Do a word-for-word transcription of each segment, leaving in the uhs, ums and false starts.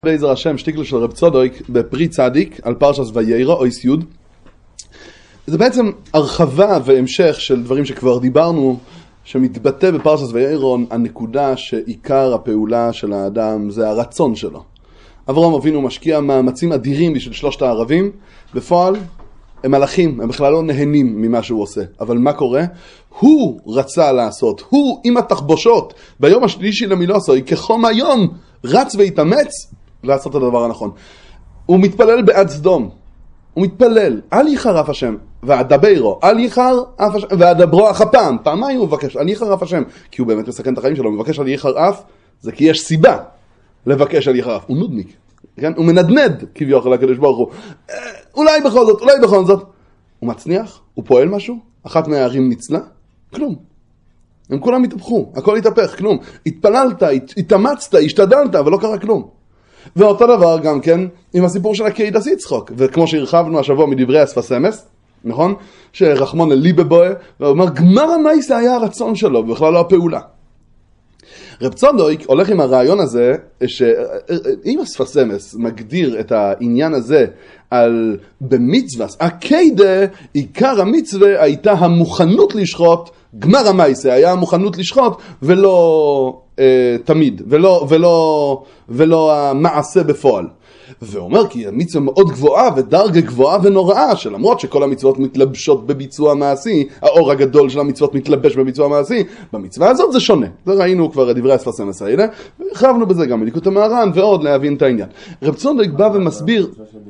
בעזר השם שטיקל של רב צודק בפרי צדיק על פרשת ויירא אויס יוד. זה בעצם הרחבה והמשך של דברים שכבר דיברנו, שמתבטא בפרשת ויירא הנקודה שעיקר הפעולה של האדם זה הרצון שלו. אברהם אבינו משקיע מאמצים אדירים בשביל שלושת הערבים, בפועל הם מלאכים, הם בכלל לא נהנים ממה שהוא עושה. אבל מה קורה? הוא רצה לעשות, הוא עם התחבושות ביום השלישי למילוסו, כחום היום רץ והתאמץ לעשות את הדבר הנכון. הוא מתפלל בעד סדום, הוא מתפלל, אל יחרף השם, ואדברו, אל יחר אף השם, ואדברו אף הפעם, פעמיים הוא מבקש, אל יחר אף השם, כי הוא באמת מסכן את החיים שלו, הוא מבקש אל יחר אף, זה כי יש סיבה לבקש אל יחר אף, הוא נודניק, כן? הוא מנדנד כביכול לקדוש ברוך הוא, אולי בכל זאת, אולי בכל זאת, הוא מצניח, הוא פועל משהו, אחת מהערים ניצלה, כלום. הם כולם התהפכו, הכל התהפך, כלום. התפללת, התאמצת, השתדלת, אבל לא קרה כלום. ואותו דבר גם כן עם הסיפור של הקהידס יצחוק, וכמו שהרחבנו השבוע מדברי השפת אמס, נכון? שרחמון ליבה בואה, והוא אומר, גמר המייסה היה הרצון שלו, ובכלל לא הפעולה. רב צודק הולך עם הרעיון הזה, שאם השפת אמס מגדיר את העניין הזה על במצווה, הקהידה, עיקר המצווה הייתה המוכנות לשחוט, גמר המייסה היה המוכנות לשחוט ולא אה, תמיד, ולא, ולא, ולא המעשה בפועל. ואומר כי המצווה מאוד גבוהה ודרגה גבוהה ונוראה, שלמרות שכל המצוות מתלבשות בביצוע מעשי, האור הגדול של המצוות מתלבש בביצוע מעשי, במצווה הזאת זה שונה. זה ראינו כבר דברי השפת אמס האלה, והרחבנו בזה גם מליקוט המהר"ן ועוד להבין את העניין. רב צודק בא ומסביר...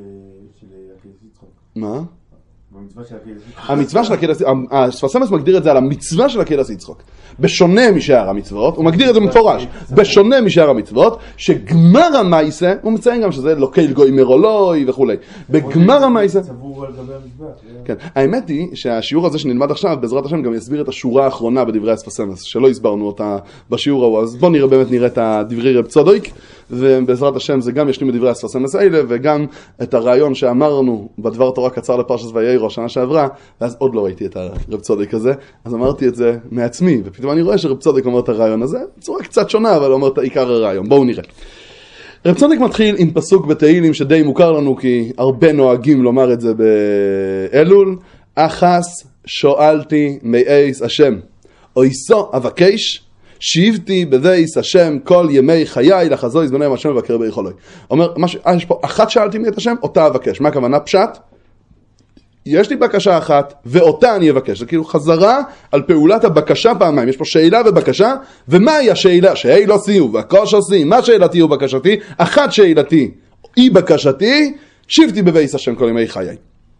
מה? המצווה של הקהידס יצחוק, השפת אמס מגדיר את זה על המצווה של הקהידס יצחוק. בשונה משאר המצוות, הוא מגדיר את זה מפורש, בשונה משאר המצוות, שגמר המייסה, הוא מציין גם שזה לוקל גוי מרולוי וכו'. בגמר המייסה... כן, האמת היא שהשיעור הזה שנלמד עכשיו, בעזרת השם גם יסביר את השורה האחרונה בדברי השפת אמס, שלא הסברנו אותה בשיעור ההוא, אז בואו נראה באמת נראה את דברי רב צודק, ובעזרת השם זה גם ישלים בדברי השפת אמס האלה, וגם את הרעיון שאמרנו בדבר תורה קצר לפרשת ויירא שנה שעברה, ואז עוד לא ראיתי את הרב צודק הזה, אז אמרתי את זה מעצמי, ופתאום אני רואה שרב צודק אומר את הרעיון הזה, בצורה קצת שונה, אבל אומר את עיקר הרעיון. בואו נראה. רב צודק מתחיל עם פסוק בתהילים שדי מוכר לנו, כי הרבה נוהגים לומר את זה באלול, אחס שואלתי מאיס השם, אויסו אבקש, שיבתי בדייס השם כל ימי חיי, לחזו יזבנם השם ובקר ביכולוי. אומר, יש פה, אחת שאלתי מאת השם, אותה אבקש. מה הכוונה? פשט? יש לי בקשה אחת, ואותה אני אבקש. זה כאילו חזרה על פעולת הבקשה פעמיים. יש פה שאלה ובקשה, ומהי השאלה? שהי לא סיוב, והקוש עושים, מה שאלתי ובקשתי? אחת שאלתי, אי בקשתי, שיבתי בבייס השם כל ימי חיי.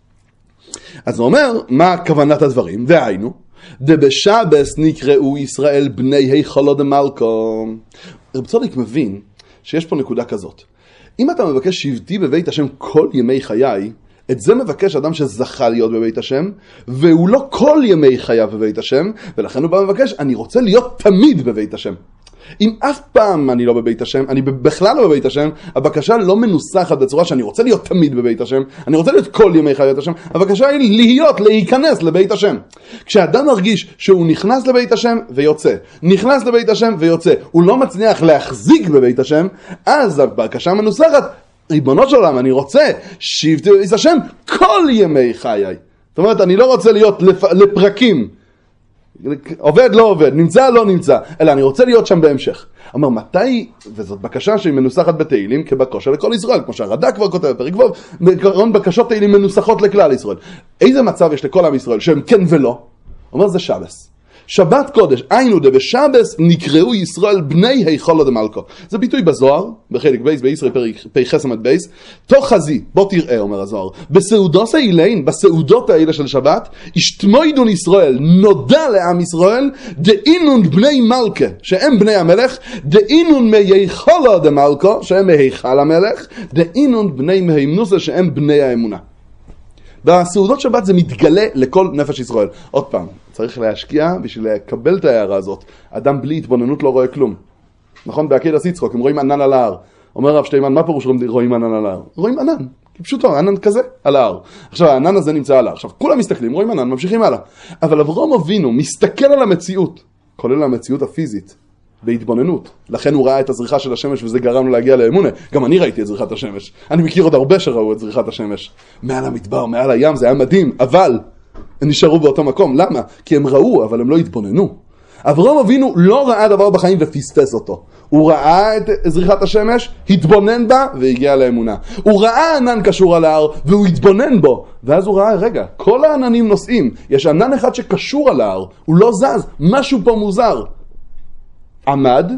אז הוא אומר, מה כוונת הדברים? והיינו, דבשבס נקראו ישראל בני היכלו דמלכו. רב צודק מבין שיש פה נקודה כזאת. אם אתה מבקש שבתי בבית השם כל ימי חיי, את זה מבקש אדם שזכה להיות בבית השם, והוא לא כל ימי חייו בבית השם, ולכן הוא בא מבקש, אני רוצה להיות תמיד בבית השם. אם אף פעם אני לא בבית השם, אני בכלל לא בבית השם, הבקשה לא מנוסחת בצורה שאני רוצה להיות תמיד בבית השם, אני רוצה להיות כל ימי חיי בבית השם, הבקשה היא להיות, להיכנס לבית השם. כשאדם מרגיש שהוא נכנס לבית השם ויוצא, נכנס לבית השם ויוצא, הוא לא מצליח להחזיק בבית השם, אז הבקשה מנוסחת, ריבונו של עולם, אני רוצה שבתי בבית השם כל ימי חיי. זאת אומרת, אני לא רוצה להיות לפ... לפרקים, עובד לא עובד, נמצא לא נמצא, אלא אני רוצה להיות שם בהמשך. אומר, מתי, וזאת בקשה שהיא מנוסחת בתהילים כבקשה לכל ישראל, כמו שהרד"ק כבר כותב בפרק ו', בעיקרון בקשות תהילים מנוסחות לכלל ישראל. איזה מצב יש לכל עם ישראל שהם כן ולא? אומר, זה שבס. שבת קודש, היינו דבשבס נקראו ישראל בני היכלו דמלכו. זה ביטוי בזוהר, בחלק בייס, בישראל פי חסמת בייס, תוך חזי, בוא תראה, אומר הזוהר, בסעודות האילין, בסעודות האלה של שבת, השתמוידון ישראל, נודע לעם ישראל, דאינון בני מלכה, שהם בני המלך, דאינון מהיכלו דמלכו, שהם מהיכל המלך, דאינון בני מהימנוסה, שהם בני האמונה. בסעודות שבת זה מתגלה לכל נפש ישראל. עוד פעם, צריך להשקיע בשביל לקבל את ההערה הזאת. אדם בלי התבוננות לא רואה כלום. נכון? בעקהדס יצחוק, הם רואים ענן על ההר. אומר רב שטיימן, מה פירוש רואים ענן על ההר? רואים ענן. פשוטו, ענן כזה על ההר. עכשיו, הענן הזה נמצא על ההר. עכשיו, כולם מסתכלים, רואים ענן, ממשיכים הלאה. אבל אברהם אבינו מסתכל על המציאות, כולל המציאות הפיזית. בהתבוננות. לכן הוא ראה את הזריחה של השמש וזה גרם לו להגיע לאמונה. גם אני ראיתי את זריחת השמש. אני מכיר עוד הרבה שראו את זריחת השמש. מעל המדבר, מעל הים, זה היה מדהים, אבל הם נשארו באותו מקום. למה? כי הם ראו, אבל הם לא התבוננו. אברהם אבינו לא ראה דבר בחיים ופספס אותו. הוא ראה את זריחת השמש, התבונן בה והגיע לאמונה. הוא ראה ענן קשור על ההר והוא התבונן בו. ואז הוא ראה, רגע, כל העננים נוסעים. יש ענן אחד שקשור על ההר, הוא לא זז, משהו פה מוזר. עמד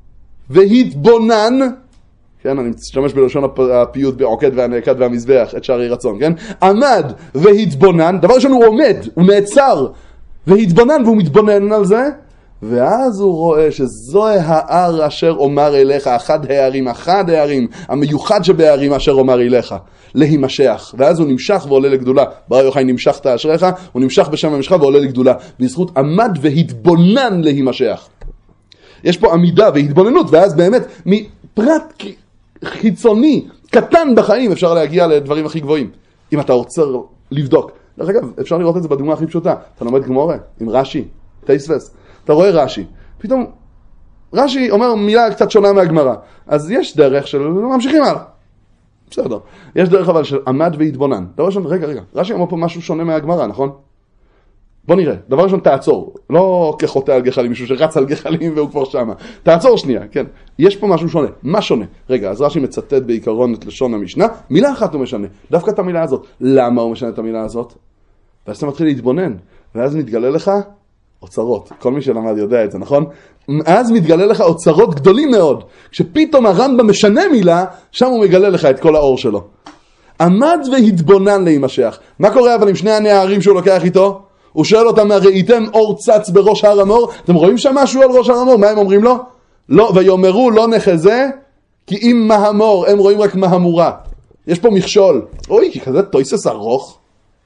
והתבונן, כן, אני משתמש בלשון הפיוט בעוקד והנעקד והמזבח, את שערי רצון, כן? עמד והתבונן, דבר ראשון הוא עומד, הוא נעצר, והתבונן והוא מתבונן על זה, ואז הוא רואה שזו ההר אשר אומר אליך, אחד הערים, אחד הערים, המיוחד שבהערים אשר אומר אליך, להימשך. ואז הוא נמשך ועולה לגדולה. ברא יוחאי נמשכת אשריך, הוא נמשך בשם המשך ועולה לגדולה. בזכות עמד והתבונן להימשך. יש פה עמידה והתבוננות, ואז באמת מפרט חיצוני, קטן בחיים, אפשר להגיע לדברים הכי גבוהים. אם אתה רוצה לבדוק. דרך אגב, אפשר לראות את זה בדוגמה הכי פשוטה. אתה לומד גמורה עם רש"י, טייספס. אתה רואה רש"י. פתאום רש"י אומר מילה קצת שונה מהגמרא. אז יש דרך של ממשיכים הלאה. בסדר. יש דרך אבל של עמד והתבונן. דבר ראשון, רגע, רגע. רש"י אומר פה משהו שונה מהגמרא, נכון? בוא נראה. דבר ראשון, תעצור. לא כחוטא על גחלים, מישהו שרץ על גחלים והוא כבר שמה. תעצור שנייה, כן. יש פה משהו שונה. מה שונה? רגע, אז רש"י מצטט בעיקרון את לשון המשנה. מילה אחת הוא משנה. דווקא את המילה הזאת. למה הוא משנה את המילה הזאת? ואז אתה מתחיל להתבונן. ואז מתגלה לך אוצרות. כל מי שלמד יודע את זה, נכון? אז מתגלה לך אוצרות גדולים מאוד. כשפתאום הרמב"ם משנה מילה, שם הוא מגלה לך את כל האור שלו. עמד והתבונן להימשך. מה קורה אבל עם שני הנערים שהוא לוקח איתו? הוא שואל אותם, ראיתם אור צץ בראש הר המור? אתם רואים שם משהו על ראש הר המור? מה הם אומרים לו? לא, ויאמרו לא נחזה, כי אם מהמור, הם רואים רק מהמורה. יש פה מכשול. אוי, כי כזה טויסס ארוך.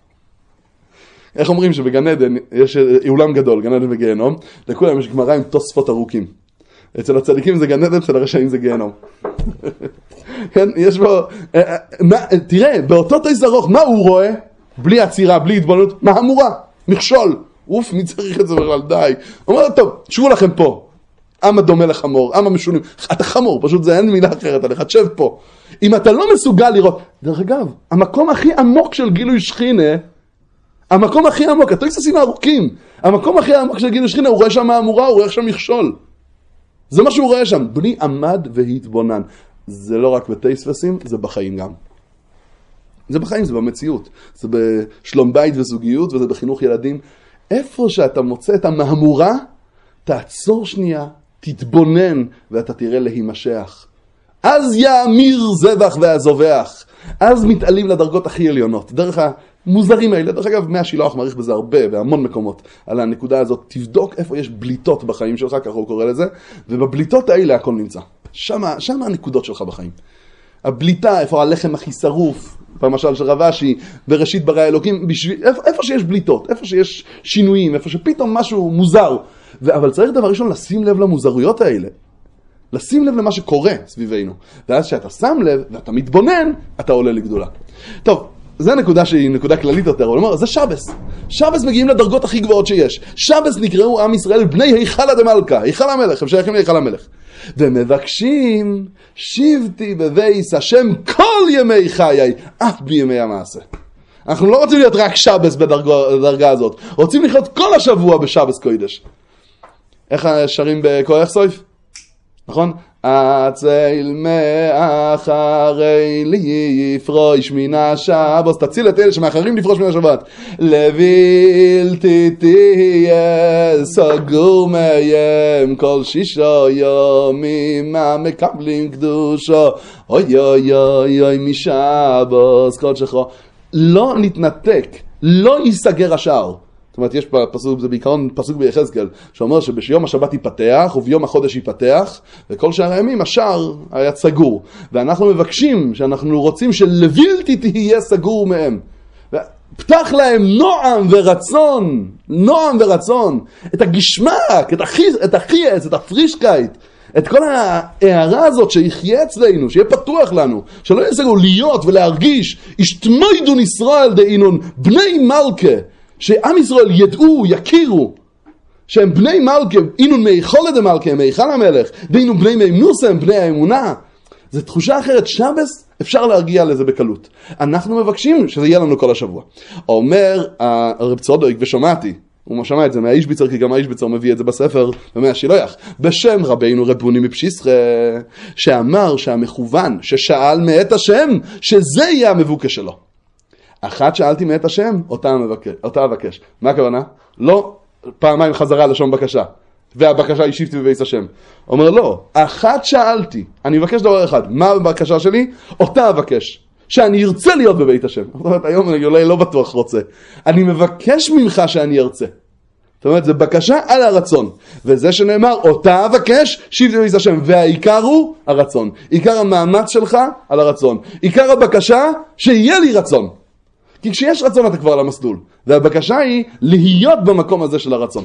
איך אומרים שבגן עדן יש אולם גדול, גן עדן וגיהנום, לכולם יש גמרא עם תוספות ארוכים. אצל הצדיקים זה גן עדן, אצל הרשעים זה גיהנום. כן, יש בו... תראה, באותו טויס ארוך, מה הוא רואה? בלי עצירה, בלי התבוננות, מהמורה, מכשול. אוף, מי צריך את זה בכלל? די. הוא אומר, טוב, שבו לכם פה. אמה דומה לחמור, אמה משונים. אתה חמור, פשוט זה אין מילה אחרת עליך, תשב פה. אם אתה לא מסוגל לראות... דרך אגב, המקום הכי עמוק של גילוי שכינה, המקום הכי עמוק, הטויססים הארוכים, המקום הכי עמוק של גילוי שכינה, הוא רואה שם מהמורה, הוא רואה שם מכשול. זה מה שהוא רואה שם, בלי עמד והתבונן. זה לא רק בטייספסים, זה בחיים גם. זה בחיים, זה במציאות. זה בשלום בית וזוגיות, וזה בחינוך ילדים. איפה שאתה מוצא את המהמורה, תעצור שנייה, תתבונן, ואתה תראה להימשך. אז יאמיר זבח והזובח. אז מתעלים לדרגות הכי עליונות. דרך המוזרים האלה, דרך אגב, מהשילוח מעריך בזה הרבה, בהמון מקומות, על הנקודה הזאת. תבדוק איפה יש בליטות בחיים שלך, ככה הוא קורא לזה, ובבליטות האלה הכל נמצא. שמה, שמה הנקודות שלך בחיים. הבליטה, איפה הלחם הכי שרוף, במשל של רבשי, בראשית ברא אלוקים, בשביל, איפה, איפה שיש בליטות, איפה שיש שינויים, איפה שפתאום משהו מוזר. ו, אבל צריך דבר ראשון לשים לב למוזרויות האלה. לשים לב למה שקורה סביבנו. ואז שאתה שם לב ואתה מתבונן, אתה עולה לגדולה. טוב, זו נקודה שהיא נקודה כללית יותר. הוא אומר, זה שבס. שבס מגיעים לדרגות הכי גבוהות שיש. שבס נקראו עם ישראל בני היכל הדמלכה. היכל המלך, הם שייכים להיכל המלך. ומבקשים, שבתי בבייס השם כל ימי חיי, אף בימי המעשה. אנחנו לא רוצים להיות רק שבס בדרגה הזאת. רוצים לחיות כל השבוע בשבס קודש. איך שרים בכוח סויף? נכון? אצל מאחרי לי יפרוש מן השבוס. תציל את אלה שמאחרים לפרוש מן השבת. לבלתי תהיה סגור מהם כל שישה יומים המקבלים קדושו. אוי אוי אוי אוי משבוס קודשו. לא נתנתק, לא ייסגר השער. זאת אומרת, יש פסוק, זה בעיקרון פסוק ביחזקאל, שאומר שביום השבת ייפתח, וביום החודש ייפתח, וכל שאר הימים השער היה סגור. ואנחנו מבקשים, שאנחנו רוצים שלבלתי תהיה סגור מהם. פתח להם נועם ורצון, נועם ורצון, את הגשמק, את, החי, את החייס, את הפרישקייט, את כל ההערה הזאת שיחיה אצלנו, שיהיה פתוח לנו, שלא יסגרו להיות ולהרגיש, ישתמוידון ישראל דאינון, בני מלכה, שעם ישראל ידעו, יכירו, שהם בני מלכה, אינו מיכולת המלכה, מיכל המלך, ואינו בני מימנוסה, הם בני האמונה. זו תחושה אחרת. שבס, אפשר להרגיע לזה בקלות. אנחנו מבקשים שזה יהיה לנו כל השבוע. אומר הרב צודק, ושומעתי, הוא שמע את זה מהאיש ביצר, כי גם האיש ביצר מביא את זה בספר, ומהשילוח, בשם רבינו רבוני מפשיסחה, שאמר שהמכוון, ששאל מאת השם, שזה יהיה המבוקש שלו. אחת שאלתי מאת השם, אותה מבקש, אותה אבקש. מה הכוונה? לא פעמיים חזרה לשון בקשה, והבקשה היא שיפטי בבית השם. אומר לא, אחת שאלתי, אני מבקש דבר אחד, מה הבקשה שלי? אותה אבקש. שאני ארצה להיות בבית השם. זאת אומרת, היום אני אולי לא בטוח רוצה. אני מבקש ממך שאני ארצה. זאת אומרת, זה בקשה על הרצון. וזה שנאמר, אותה אבקש, שיפטי בבית השם. והעיקר הוא הרצון. עיקר המאמץ שלך על הרצון. עיקר הבקשה, שיהיה לי רצון. כי כשיש רצון אתה כבר על המסלול. והבקשה היא להיות במקום הזה של הרצון.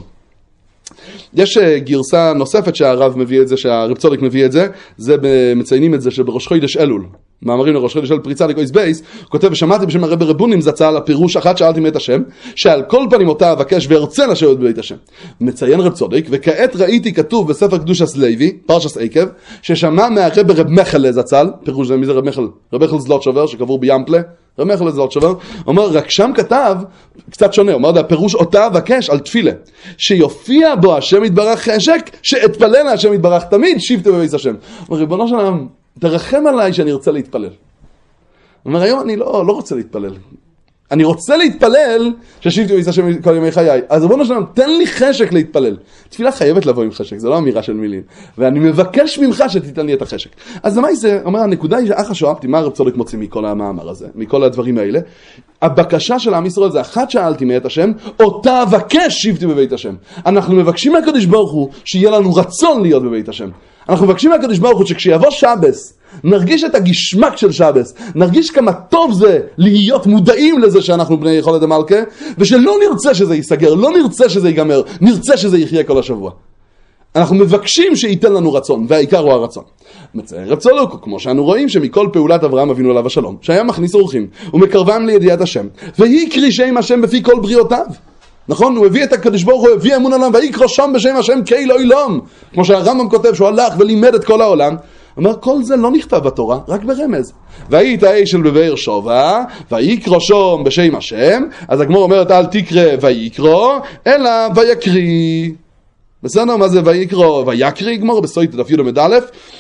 יש גרסה נוספת שהרב מביא את זה, שהרב צודק מביא את זה, זה מציינים את זה שבראש חודש אלול, מאמרים לראש חודש אלול פריצה לקויס בייס, הוא כותב ושמעתי בשם הרב רבונים זצה על הפירוש אחת שאלתי מאת השם, שעל כל פנים אותה אבקש וארצה לשבת בבית השם. מציין רב צודק, וכעת ראיתי כתוב בספר קדושת לוי, פרשת עקב, ששמע מהרב רב מחל זצ"ל, פירוש זה מי זה רב מחל, רב מחל זלוטשובר שקבור בימפלה, רב מחל זלוטשובר, אומר רק שם כתב קצת שונה, אומר הפירוש אותה אבקש על תפילה, שיופיע בו השם יתברך חשק, שאתפלל השם יתברך תמיד, שיפטי בבית השם. אומר ריבונו של עולם, תרחם עליי שאני ארצה להתפלל. אומר היום אני לא, לא רוצה להתפלל. אני רוצה להתפלל ששיפטי בבית השם כל ימי חיי. אז ריבונו של עולם, תן לי חשק להתפלל. תפילה חייבת לבוא עם חשק, זה לא אמירה של מילים. ואני מבקש ממך שתיתן לי את החשק. אז למה זה? אומר, הנקודה היא שאח השואפתי, מה הרב צודק מוציא מכל המאמר הזה, מכל הדברים האלה? הבקשה של עם ישראל זה אחת שאלתי מאת השם, אותה אבקש שיפטי בבית השם. אנחנו מבקשים מהקדוש ברוך הוא שיהיה לנו רצון להיות בבית השם. אנחנו מבקשים מהקדוש ברוך הוא שכשיבוא שבס, נרגיש את הגשמק של שבס, נרגיש כמה טוב זה להיות מודעים לזה שאנחנו בני יכולת המלכה, ושלא נרצה שזה ייסגר, לא נרצה שזה ייגמר, נרצה שזה יחיה כל השבוע. אנחנו מבקשים שייתן לנו רצון, והעיקר הוא הרצון. מציין רב צודק, כמו שאנו רואים שמכל פעולת אברהם אבינו עליו השלום, שהיה מכניס אורחים ומקרבם לידיעת השם, ויקריא שם השם בפי כל בריאותיו. נכון? הוא הביא את הקדוש ברוך הוא, הביא אמון עליו, ויקרא שם בשם השם כאילו אילום. כמו שהרמב"ם כותב שהוא הלך ולימד את כל העולם. אומר, כל זה לא נכתב בתורה, רק ברמז. והיית האש של בבאר שבע, ויקרא שם בשם השם, אז הגמור אומרת, אל תקרא ויקרא, אלא ויקריא. בסדר, מה זה ויקרא ויקריא? גמור בסויטת דף י' עמוד א',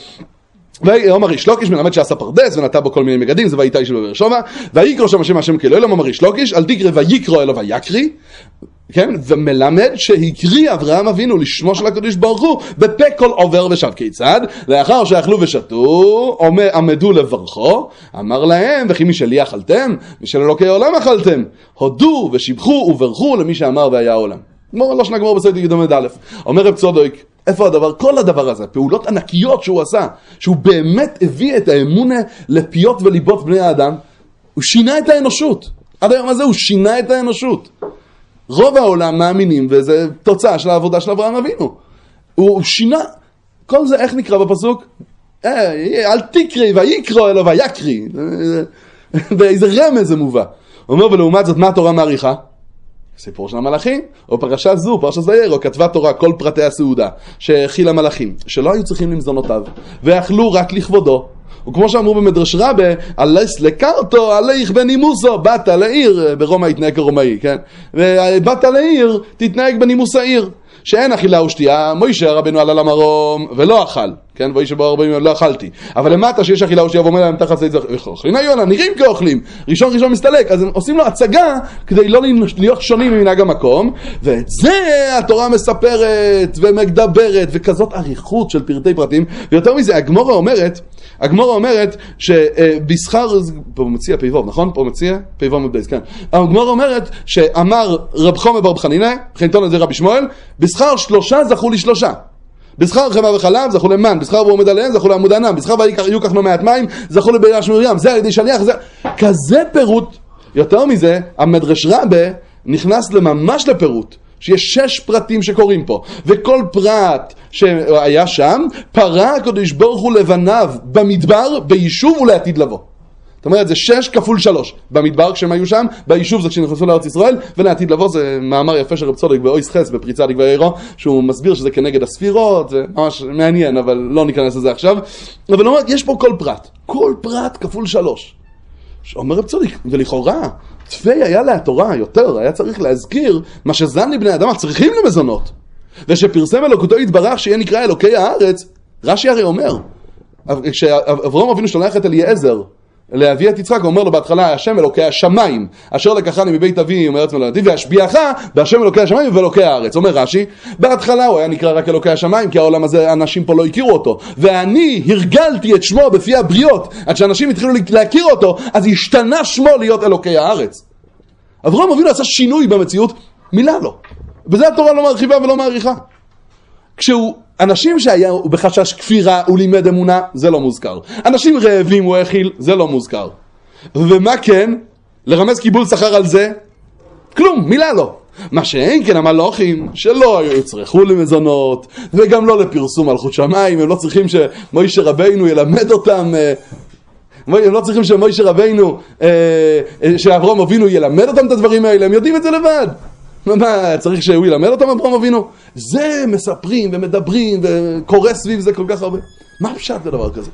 ואומר ריש לוקיש מלמד שעשה פרדס ונטע בו כל מיני מגדים, זה והייתה איש בבאר שבע, ויקרא שם השם השם כאילו אילום, אומר ריש לוקיש, אל תקרא ויקרא אלא ויקריא, כן? ומלמד שהקריא אברהם אבינו לשמו של הקדוש ברוך הוא בפה כל עובר ושב. כיצד? לאחר שאכלו ושתו עמדו לברכו, אמר להם וכי משלי אכלתם משל אלוקי העולם אכלתם, הודו ושיבחו וברכו למי שאמר והיה העולם. גמור לא שנה גמור בסייט י' עמוד א'. אומר רב צודק, איפה הדבר? כל הדבר הזה, פעולות ענקיות שהוא עשה, שהוא באמת הביא את האמונה לפיות וליבות בני האדם, הוא שינה את האנושות. עד היום הזה הוא שינה את האנושות. רוב העולם מאמינים, וזה תוצאה של העבודה של אברהם אבינו. הוא שינה, כל זה איך נקרא בפסוק? אה, אל תקריא ויקרא אלא ויקריא. באיזה רמז זה מובא. הוא אומר, ולעומת זאת, מה התורה מעריכה? סיפור של המלאכים, או פרשה זו, פרשה זעיר, או כתבה תורה כל פרטי הסעודה, שהכיל המלאכים, שלא היו צריכים למזונותיו, ואכלו רק לכבודו. וכמו שאמרו במדרש רבה, אלס לקרתו, עליך בנימוסו, באת לעיר, ברומא התנהג כרומאי, כן? ובאת לעיר, תתנהג בנימוס העיר. שאין אכילה ושתייה, מוישה רבנו עלה למרום, ולא אכל, כן? ואישה בו הרבה לא אכלתי. אבל למטה שיש אכילה ושתייה, ואומר להם תחת זה, אוכלים היונה, נראים כאוכלים, ראשון ראשון מסתלק, אז הם עושים לו הצגה, כדי לא להיות שונים ממנהג המקום, ואת זה התורה מספרת, ומדברת, וכזאת עריכות של פרטי פרטים, ויותר מזה, הגמורה אומרת, הגמורה אומרת, שבשכר, פה מציע פיבוב, נכון? פה מציע פיבוב מבייס, כן. הגמורה אומרת, שאמר רב חומר בר חנינא, חינתון על זה רבי שמואל, בשכר שלושה זכו לשלושה. בשכר חמא וחלב זכו למן, בשכר ועומד עליהם זכו לעמוד ענם, בשכר ויוקח לו מעט מים זכו לבאש מרים, זה על ידי שליח, זה כזה פירוט. יותר מזה, המדרש רבה נכנס לממש לפירוט, שיש שש פרטים שקוראים פה, וכל פרט שהיה שם פרה הקדוש ברוך הוא לבניו במדבר ביישוב ולעתיד לבוא. זאת אומרת, זה שש כפול שלוש. במדבר כשהם היו שם, ביישוב זה כשנכנסו לארץ ישראל, ולעתיד לבוא זה מאמר יפה של רב צודק באויס חס, בפריצה דגבי עירו, שהוא מסביר שזה כנגד הספירות, זה ממש מעניין, אבל לא ניכנס לזה עכשיו. אבל אומרת, יש פה כל פרט. כל פרט כפול שלוש. אומר רב צודק, ולכאורה, תפי היה להתורה יותר, היה צריך להזכיר מה שזן לבני אדם צריכים למזונות. ושפרסם אלוקותו יתברך שיהיה נקרא אלוקי הארץ, רש"י הרי אומר, כשאברהם אבינו שולח את אליעזר להביא את יצחק, הוא אומר לו בהתחלה, השם אלוקי השמיים, אשר לקחני מבית אבי מארץ מולדתי, והשביעך בהשם אלוקי השמיים ואלוקי הארץ. אומר רש"י, בהתחלה הוא היה נקרא רק אלוקי השמיים, כי העולם הזה אנשים פה לא הכירו אותו, ואני הרגלתי את שמו בפי הבריות, עד שאנשים התחילו להכיר אותו, אז השתנה שמו להיות אלוקי הארץ. אברהם אבינו עשה שינוי במציאות, מילה לא. בזה התורה לא מרחיבה ולא מעריכה. כשהוא, אנשים שהיה בחשש כפירה, הוא לימד אמונה, זה לא מוזכר. אנשים רעבים הוא הכיל, זה לא מוזכר. ומה כן? לרמז קיבול שכר על זה? כלום, מילה לא. מה שאין כן המלאכים, שלא יצרכו למזונות, וגם לא לפרסום מלכות שמיים, הם לא צריכים שמוישה רבינו ילמד אותם, הם לא צריכים שמוישה רבינו, שאברהם אבינו ילמד אותם את הדברים האלה, הם יודעים את זה לבד. מה, צריך שהוא ילמד אותם אברהם אבינו? זה מספרים ומדברים וקורא סביב זה כל כך הרבה. מה פשט בדבר כזה?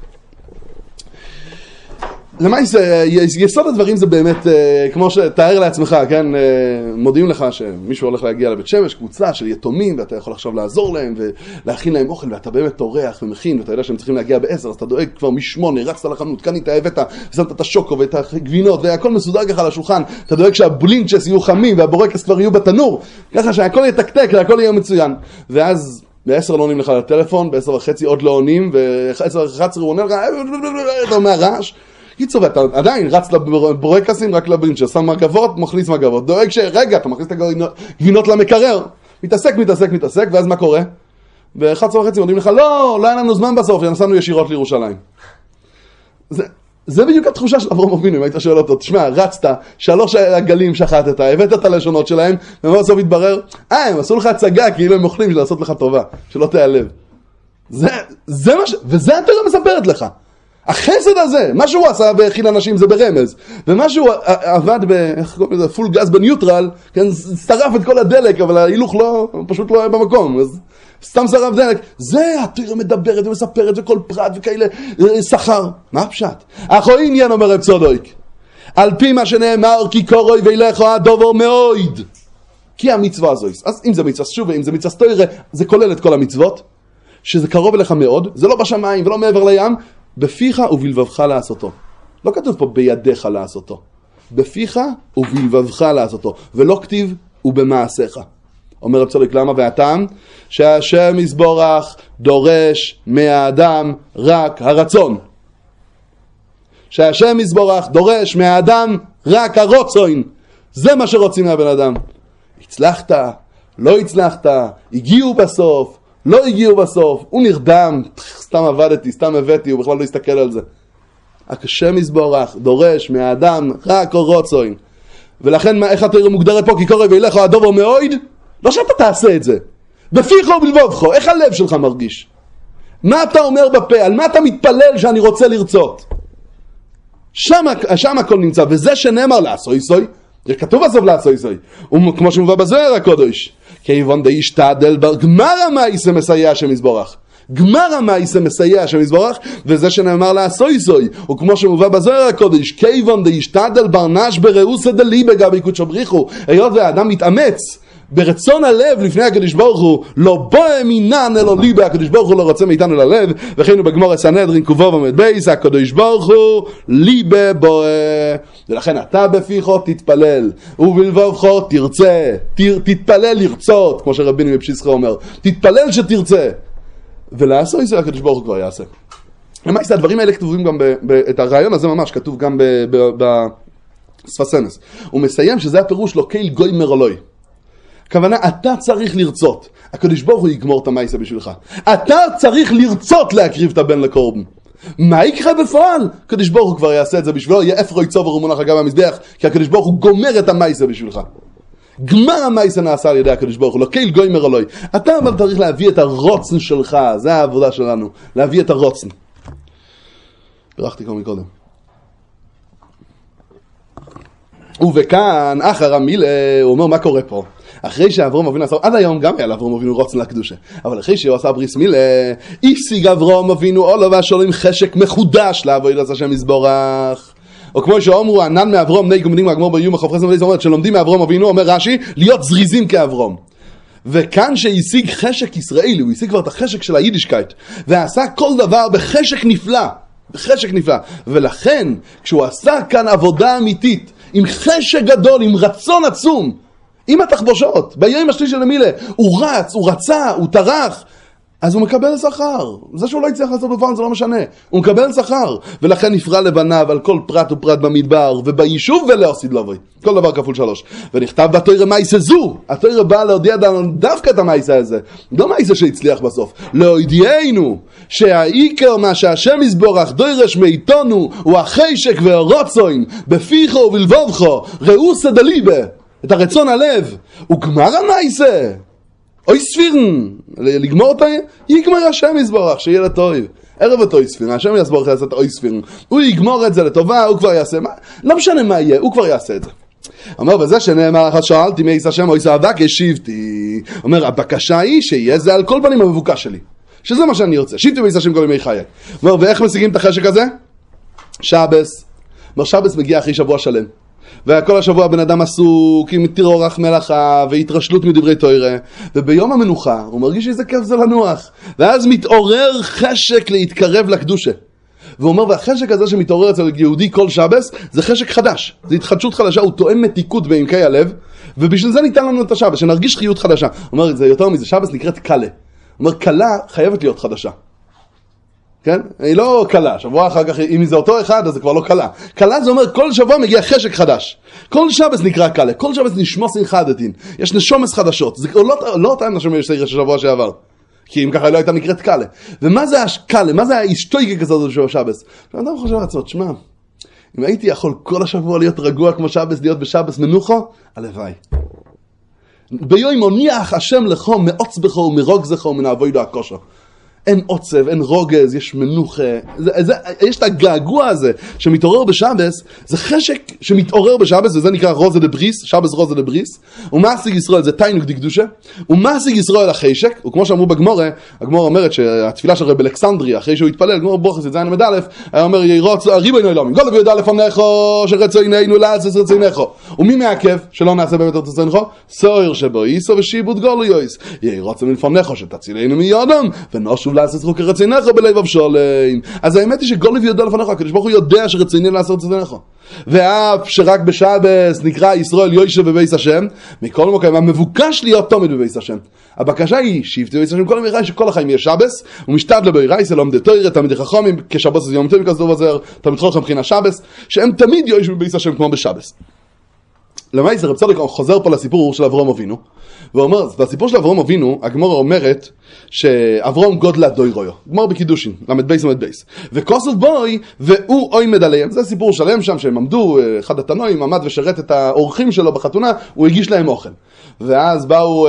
למעשה, יסוד הדברים זה באמת, כמו שתאר לעצמך, כן, מודיעים לך שמישהו הולך להגיע לבית שמש, קבוצה של יתומים, ואתה יכול עכשיו לעזור להם ולהכין להם אוכל, ואתה באמת טורח ומכין, ואתה יודע שהם צריכים להגיע בעשר, אז אתה דואג כבר משמונה, רצת לחנות, קנית, הבאת, שמת את השוקו ואת הגבינות, והכל מסודר ככה על השולחן, אתה דואג שהבלינצ'ס יהיו חמים, והבורקס כבר יהיו בתנור, ככה שהכל יתקתק, והכל יהיה מצוין. ואז בעשר לא עונים לך לטלפון, בעשר וחצי עוד לא עונים, ועשר אחת עשרה הוא עונה לך, אתה אומר רעש. קיצור, אתה עדיין רץ לבורקסים, רק לבלינצ'ס, שם מגבות, מכניס מגבות, דואג שרגע, אתה מכניס את הגבינות למקרר, מתעסק, מתעסק, מתעסק, ואז מה קורה? ב-אחת עשרה וחצי עונים לך, לא, לא היה לנו זמן בסוף, נסענו ישירות לירושלים. זה, זה בדיוק התחושה של אברהם אבינו, אם היית שואל אותו, תשמע, רצת, שלוש הגלים שחטת, הבאת את הלשונות שלהם, ובסוף התברר, אה, הם עשו לך הצגה, כאילו הם אוכלים, של לעשות לך טובה, שלא תיעלב. זה, זה מה ש... וזה התורה מספרת לך. החסד הזה, מה שהוא עשה והכיל אנשים זה ברמז, ומה שהוא עבד ב... איך קוראים לזה? פול גז בניוטרל, כן, שרף את כל הדלק, אבל ההילוך לא, פשוט לא היה במקום, אז סתם שרף דלק. זה התורה מדברת ומספרת וכל פרט וכאלה שכר. מה הפשט? אחו עניין אומר רב צודק, על פי מה שנאמר, כי קורוי וילך הדובר מאויד. כי המצווה הזו, אז אם זה מצווה שוב ואם זה מצווה סתוירה, זה כולל את כל המצוות, שזה קרוב אליך מאוד, זה לא בשמיים ולא מעבר לים, בפיך ובלבבך לעשותו. לא כתוב פה בידיך לעשותו. בפיך ובלבבך לעשותו. ולא כתיב ובמעשיך. אומר רב צודק, למה? והטעם שהשם יסבורך דורש מהאדם רק הרצון. שהשם יסבורך דורש מהאדם רק הרצון. זה מה שרוצים מהבן אדם. הצלחת, לא הצלחת, הגיעו בסוף, לא הגיעו בסוף, הוא נרדם, סתם עבדתי, סתם הבאתי, הוא בכלל לא הסתכל על זה. השם יסבורך דורש מהאדם רק הרצון. ולכן איך התורה מוגדרת פה? כי קורא וילך הדובר מאויד? לא שאתה תעשה את זה. בפיך ובלבבך, איך הלב שלך מרגיש? מה אתה אומר בפה? על מה אתה מתפלל שאני רוצה לרצות? שם, שם הכל נמצא, וזה שנאמר לעשוי סוי, זה כתוב בסוף לעשוי סוי, כמו שמובא בזוהר הקודש, כיוון די ישתדל בר, גמר המעשה מסייע השם יסבורך. גמר המעשה מסייע השם יסבורך, וזה שנאמר לעשוי סוי, וכמו שמובא בזוהר הקודש, כיוון די ישתדל ברנש ברעוסא דליבא גבי קודשא בריחו, היות והאדם מתאמץ ברצון הלב לפני הקדוש ברוך הוא, לא בואה מינן אלא ליבא, הקדוש ברוך הוא לא רוצה מאיתנו ללב, וכן הוא בגמרא סנהדרין ק"ו עמוד בייס, הקדוש ברוך הוא ליבא בואה. ולכן אתה בפיך תתפלל, ובלבבך תרצה, תתפלל לרצות, כמו שרבינו מפשיסחה אומר, תתפלל שתרצה, ולעשוי זה הקדוש ברוך הוא כבר יעשה. למעשה הדברים האלה כתובים גם, את הרעיון הזה ממש כתוב גם בספסנס. הוא מסיים שזה הפירוש לא קייל גוי מרולוי. כוונה, אתה צריך לרצות. הקדוש ברוך הוא יגמור את המעשה בשבילך. אתה צריך לרצות להקריב את הבן לקורבן. מה יקרה בפועל? הקדוש ברוך הוא כבר יעשה את זה בשבילו, יהיה אפרוי צובר ומונח אגב המזבח, כי הקדוש ברוך הוא גומר את המעשה בשבילך. גמר המעשה נעשה על ידי הקדוש ברוך הוא, לא קייל גוי מרולוי. אתה אבל צריך להביא את הרוצן שלך, זה העבודה שלנו, להביא את הרוצן. בירכתי כבר מקודם. ובכאן, אחר המילה, הוא אומר, מה קורה פה? אחרי שאברום אבינו עשה, עד היום גם היה לאברום אבינו רוצן לקדושה, אבל אחרי שהוא עשה בריס מילה, השיג אברום אבינו עולו והשולים חשק מחודש לעבודת השם יזבורך. או כמו שאומרו, ענן מאברום נהי גומדים מהגמור ביום החופרסים, וזה אומרת שלומדים מאברום אבינו, אומר רש"י, להיות זריזים כאברום. וכאן שהשיג חשק ישראלי, הוא השיג כבר את החשק של היידישקייט, ועשה כל דבר בחשק נפלא, בחשק נפלא. ולכן, כשהוא עשה כאן עבודה אמיתית, עם חשק גדול, עם רצון עצום, עם התחבושות, ביום השלישי של המילה, הוא רץ, הוא רצה, הוא טרח, אז הוא מקבל שכר. זה שהוא לא יצליח לעשות בפועל זה לא משנה, הוא מקבל שכר, ולכן נפרע לבניו על כל פרט ופרט במדבר וביישוב ולעשיד לבוי, כל דבר כפול שלוש. ונכתב בתורה מייסה זו, התורה באה להודיע דווקא את המייסה הזה, לא מייסה שהצליח בסוף, להודיענו שהעיקר מה שהשם יזבורך דורש מאיתנו הוא החשק והרצון בפיך ובלבבך, ראו סדליבה, את הרצון הלב, וגמר המייסה אוי ספירן, לגמור אותה, יגמר השם יזבורך, שיהיה לטוב. ערב אותו ספירן, השם יזבורך יעשה את אוי ספירן. הוא יגמור את זה לטובה, הוא כבר יעשה, מה, לא משנה מה יהיה, הוא כבר יעשה את זה. אומר, וזה שנאמר, שאלתי מי יעשה השם, אוי סעדק, השיבתי. אומר, הבקשה היא שיהיה זה על כל פנים המבוקש שלי. שזה מה שאני רוצה, שיבתי מי יעשה השם כל ימי חיי. אומר, ואיך משיגים את החשק הזה? שבס. אומר, שבס מגיע אחרי שבוע שלם. וכל השבוע בן אדם עסוק עם טרור רח מלאכה והתרשלות מדברי תורה, וביום המנוחה הוא מרגיש איזה כיף זה לנוח, ואז מתעורר חשק להתקרב לקדושה. והוא אומר, והחשק הזה שמתעורר אצל יהודי כל שבס זה חשק חדש, זה התחדשות חדשה, הוא תואם מתיקות בעמקי הלב, ובשביל זה ניתן לנו את השבס, שנרגיש חיות חדשה. הוא אומר, זה יותר מזה, שבס נקראת קלה. הוא אומר, קלה חייבת להיות חדשה, כן? היא לא קלה, שבוע אחר כך, אם זה אותו אחד, אז זה כבר לא קלה. קלה זה אומר, כל שבוע מגיע חשק חדש. כל שבס נקרא קלה, כל שבס נשמו שמחה דתין. יש נשומס חדשות. זה לא, לא אותה נשום יש סיירה של שבוע שעבר. כי אם ככה לא הייתה נקראת קלה. ומה זה הקלה? מה זה האשטויקה כזאת של שבס? אדם חושב לעצות, שמע, אם הייתי יכול כל השבוע להיות רגוע כמו שבס, להיות בשבס מנוחו, הלוואי. ביום מוניח השם לכו, מעוץ בכו ומרוגזכו ומנעבודו הקושו. אין עוצב, אין רוגז, יש מנוחה, זה, זה, יש את הגעגוע הזה שמתעורר בשבס, זה חשק שמתעורר בשבס, וזה נקרא רוזה דבריס, שבס רוזה דבריס, ומעסיק ישראל זה תיינוק דקדושה, ומעסיק ישראל החשק, וכמו שאמרו בגמורה, הגמורה אומרת שהתפילה של רב אלכסנדריה, אחרי שהוא התפלל, גמורה בוכס את זין עמד א', היה אומר, ירוץ, ריבונו עולמים, גולב יודע לפניכו, שרצוננו לעשות רצונך, ומי מעכב שלא נעשה באמת רצונך? סויר שבו ייסו ושיבוד גולויוס, ירוץ לפניך שתצילנו מידם, ונושו לעשות חוקר רצינך בלב אבשולם. אז האמת היא שגולב יודע לפניך, הקדוש ברוך הוא יודע שרציני לעשות רצינך. ואף שרק בשבס נקרא ישראל יושב בבית השם, מכל מקום המבוקש להיות תמיד בבית השם. הבקשה היא שיבתי בבית השם כל ימי חי, שכל החיים יהיה שבס, ומשתדל בבית לומדי תורה, תלמידי חכמים, כשבס זה יום טוב כזה וזה, תלמיד חכם מבחינת שבס, שהם תמיד יושבים בבית השם כמו בשבס. למעשה רב צדוק חוזר פה לסיפור של אברהם אבינו, ואומר, בסיפור של אברהם אבינו, הגמרא אומרת שאברהם גודלה דוירויו, גמרא בקידושין, למד בייס למד בייס, וכוסף בוי, והוא עומד עליהם, זה סיפור שלם שם, שהם עמדו, אחד התנועים עמד ושרת את האורחים שלו בחתונה, הוא הגיש להם אוכל, ואז באו,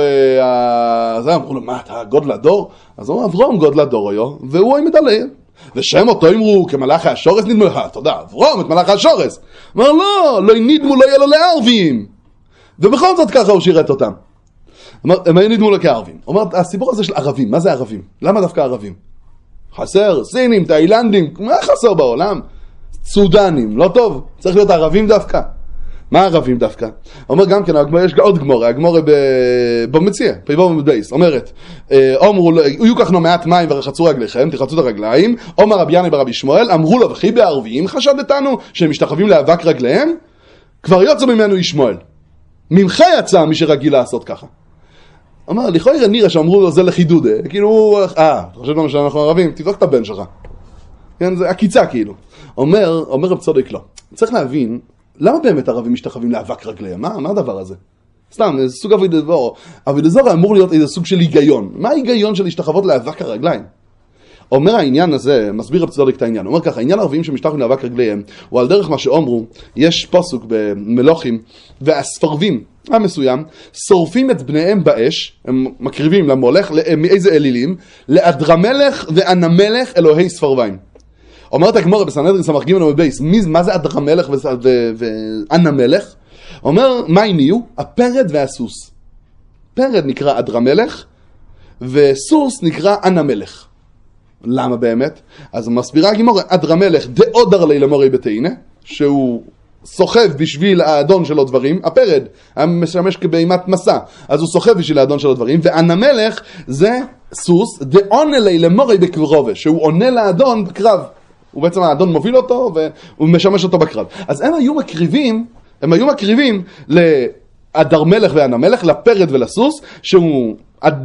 אז הם אמרו לו, מה אתה גודלה דור? אז הוא אומר, אברהם גודלה דוריו, והוא עומד עליהם. ושם אותו אמרו, כמלאך השורס נדמו לך, תודה, אברום, את מלאך השורס. אמר, לא, לא נדמו, לא יהיה לו לערבים. ובכל זאת ככה הוא שירת אותם. אמר, הם היו נדמו לו כערבים. אומר, הסיפור הזה של ערבים, מה זה ערבים? למה דווקא ערבים? חסר, סינים, תאילנדים, מה חסר בעולם? סודנים, לא טוב, צריך להיות ערבים דווקא. מה ערבים דווקא? אומר גם כן, יש עוד גמורה, הגמורה במציע, פייבום בבייס, אומרת, אמרו, יהיו ככנו מעט מים ורחצו רגליכם, תחצו את הרגליים, אומר רבי ינאי ברבי שמואל, אמרו לו, וכי בערבים חשדתנו שהם משתחווים לאבק רגליהם? כבר יוצא ממנו ישמואל. ממך יצא מי שרגיל לעשות ככה. אומר, לכאורה נראה שאמרו לו, זה לחידוד, כאילו, אה, אתה חושב למה שאנחנו ערבים? תבדוק את הבן שלך. כן, זה הקיצה כאילו. אומר, אומר רב צדוק לא. צריך להבין, למה באמת ערבים משתחווים לאבק רגליהם? מה, מה הדבר הזה? סתם, זה סוג אבידזור. אבידזור אמור להיות איזה סוג של היגיון. מה ההיגיון של להשתחוות לאבק הרגליים? אומר העניין הזה, מסביר רב צדוק את העניין. אומר ככה, העניין הערבים שמשתחווים לאבק רגליהם, הוא על דרך מה שאומרו, יש פסוק במלוכים, והספרבים המסוים, שורפים את בניהם באש, הם מקריבים למולך, מאיזה אלילים, לאדרמלך ואנמלך אלוהי ספרביים. אומרת הגמרא בסנהדרין סמ"ך ג' בבייס, מה זה אדרמלך ואנמלך? אומר, מה נהיו? הפרד והסוס. פרד נקרא אדרמלך, וסוס נקרא אנמלך. למה באמת? אז מסבירה הגימור, אדרמלך דאודר לי למורי בתאינה, שהוא סוחב בשביל האדון שלו דברים, הפרד, המשמש כבהימת מסע, אז הוא סוחב בשביל האדון שלו דברים, ואנמלך זה סוס דאונה לי למורי בקרובה, שהוא עונה לאדון בקרב. הוא בעצם האדון מוביל אותו והוא משמש אותו בקרב. אז הם היו מקריבים, הם היו מקריבים לאדרמלך ואנמלך, לפרד ולסוס, שהוא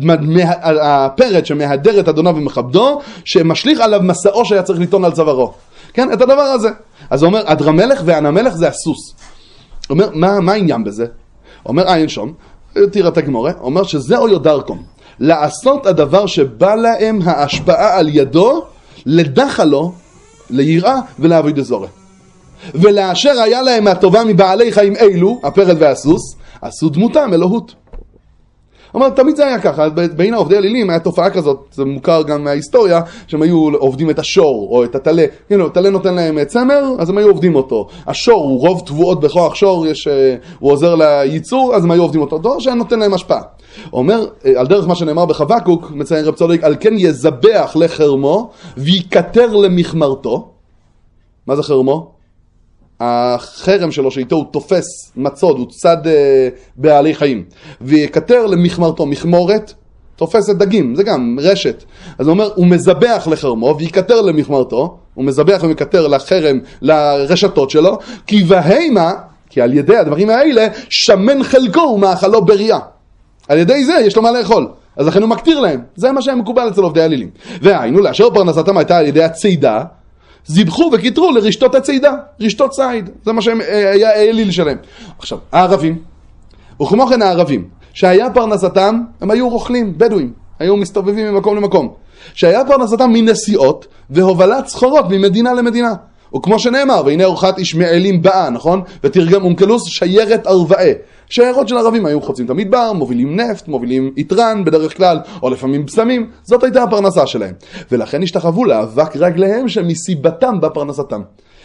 הפרד שמהדר את אדוניו ומכבדו, שמשליך עליו מסעו שהיה צריך לטעון על צווארו. כן, את הדבר הזה. אז הוא אומר, אדרמלך ואנמלך זה הסוס. הוא אומר, מה, מה העניין בזה? הוא אומר, אין שום, תראה את הגמורה, הוא אומר שזה או יודרקום. לעשות הדבר שבא להם ההשפעה על ידו, לדחה לו, ליראה ולעבוד זורה. ולאשר היה להם מהטובה מבעלי חיים אלו, הפרד והסוס, עשו דמותם אלוהות. הוא אומר, תמיד זה היה ככה, בין העובדי אלילים היה תופעה כזאת, זה מוכר גם מההיסטוריה, שהם היו עובדים את השור או את התלה, כאילו, תלה נותן להם צמר, אז הם היו עובדים אותו. השור הוא רוב תבואות בכוח שור, יש, הוא עוזר לייצור, אז הם היו עובדים אותו, דור שנותן להם השפעה. הוא אומר, על דרך מה שנאמר בחבקוק, מציין רב צודק, על כן יזבח לחרמו, ויקטר למחמרתו. מה זה חרמו? החרם שלו שאיתו הוא תופס מצוד, הוא צד אה, בעלי חיים, ויקטר למחמרתו, מחמורת, תופסת דגים, זה גם רשת. אז הוא אומר, הוא מזבח לחרמו, ויקטר למחמרתו, הוא מזבח ומקטר לחרם, לרשתות שלו, כי והימה, כי על ידי הדברים האלה, שמן חלקו ומאכלו בריאה. על ידי זה יש לו מה לאכול. אז לכן הוא מקטיר להם. זה מה שהיה מקובל אצל עובדי אלילים. והיינו, לאשר פרנסתם הייתה על ידי הצידה, זיבחו וקיטרו לרשתות הצידה, רשתות ציד, זה מה שהם היה האליל שלהם. עכשיו, הערבים, וכמו כן הערבים, שהיה פרנסתם, הם היו רוכלים, בדואים, היו מסתובבים ממקום למקום, שהיה פרנסתם מנסיעות והובלת סחורות ממדינה למדינה. וכמו שנאמר, והנה אורחת ישמעאלים באה, נכון? ותרגם אונקלוס שיירת ארבעה. שיירות של ערבים היו חוצים את המדבר, מובילים נפט, מובילים יתרן בדרך כלל, או לפעמים בשמים. זאת הייתה הפרנסה שלהם. ולכן השתחוו לאבק רגליהם שמסיבתם בפרנסתם.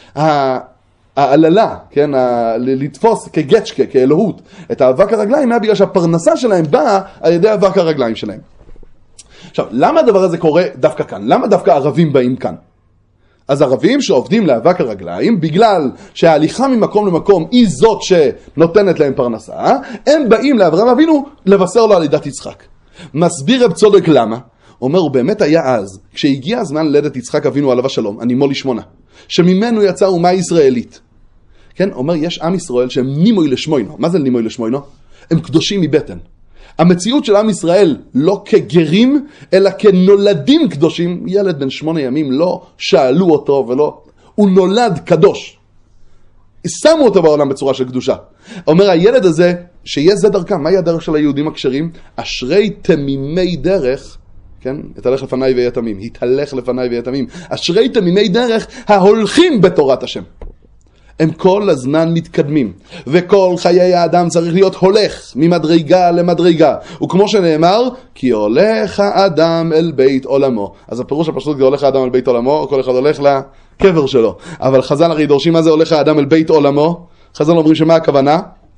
העללה, כן, ה- לתפוס כגצ'קה, כאלוהות, את האבק הרגליים היה בגלל שהפרנסה שלהם באה על ידי אבק הרגליים שלהם. עכשיו, למה הדבר הזה קורה דווקא כאן? למה דווקא ערבים באים כאן? אז ערבים שעובדים לאבק הרגליים, בגלל שההליכה ממקום למקום היא זאת שנותנת להם פרנסה, הם באים לאברהם אבינו לבשר לו על לידת יצחק. מסביר רב צודק למה? אומר, הוא באמת היה אז, כשהגיע הזמן ללדת יצחק אבינו עליו השלום, הנימו לשמונה, שממנו יצאה אומה ישראלית. כן, אומר, יש עם ישראל שהם נימוי לשמוינו. מה זה נימוי לשמוינו? הם קדושים מבטן. המציאות של עם ישראל לא כגרים, אלא כנולדים קדושים. ילד בן שמונה ימים לא שאלו אותו ולא, הוא נולד קדוש. שמו אותו בעולם בצורה של קדושה. אומר הילד הזה, שיהיה זה דרכם. מהי הדרך של היהודים הכשרים? אשרי תמימי דרך, כן? התהלך לפניי ויהיה תמים. התהלך לפניי ויהיה תמים. אשרי תמימי דרך ההולכים בתורת השם. הם כל הזמן מתקדמים, וכל חיי האדם צריך להיות הולך ממדרגה למדרגה, וכמו שנאמר, כי הולך האדם אל בית עולמו. אז הפירוש הפשוט זה הולך האדם אל בית עולמו, כל אחד הולך לקבר שלו. אבל חז"ל הרי דורשים מה זה הולך האדם אל בית עולמו. חז"ל אומרים שמה הכוונה?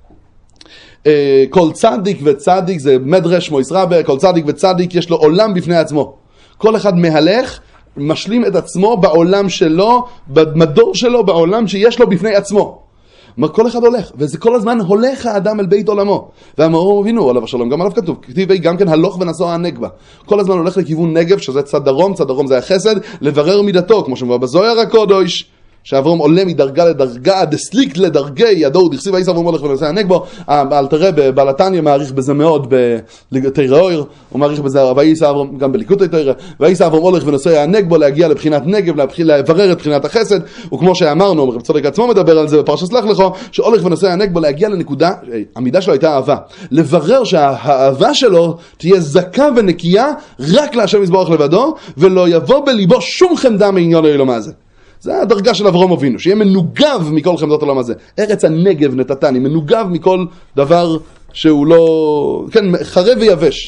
כל צדיק וצדיק, זה מדרש מויס רבה, כל צדיק וצדיק יש לו עולם בפני עצמו. כל אחד מהלך משלים את עצמו בעולם שלו, במדור שלו, בעולם שיש לו בפני עצמו. אומר, כל אחד הולך, וזה כל הזמן הולך האדם אל בית עולמו. והמאור הבינו עליו השלום, גם עליו כתוב, כתיבי גם כן הלוך ונסוע הנגבה. כל הזמן הולך לכיוון נגב, שזה צד דרום, צד דרום זה החסד, לברר מידתו, כמו שמובא בזוהר הקודש, שאברהם עולה מדרגה לדרגה, דסליקט לדרגי ידו, דכסיב וייס אברהם הולך ונוסע הנגבו. האלתר רבי בעל התניא מעריך בזה מאוד בתורה אור, הוא מעריך בזה וייס אברהם גם בליקוטי תורה, וייס אברהם הולך ונוסע הנגבו להגיע לבחינת נגב, לברר את בחינת החסד, וכמו שאמרנו, רב צודק עצמו מדבר על זה בפרשת שלח לך, שהולך ונוסע הנגבו להגיע לנקודה, המידה שלו הייתה אהבה, לברר שהאהבה שלו תהיה זכה ונקייה רק להשם יזברך לבדו, ולא יבוא בליבו שום חמדה מעניין העולם הזה. זה הדרגה של אברהם אבינו, שיהיה מנוגב מכל חמדות העולם הזה. ארץ הנגב נתתני, מנוגב מכל דבר שהוא לא, כן, חרב ויבש.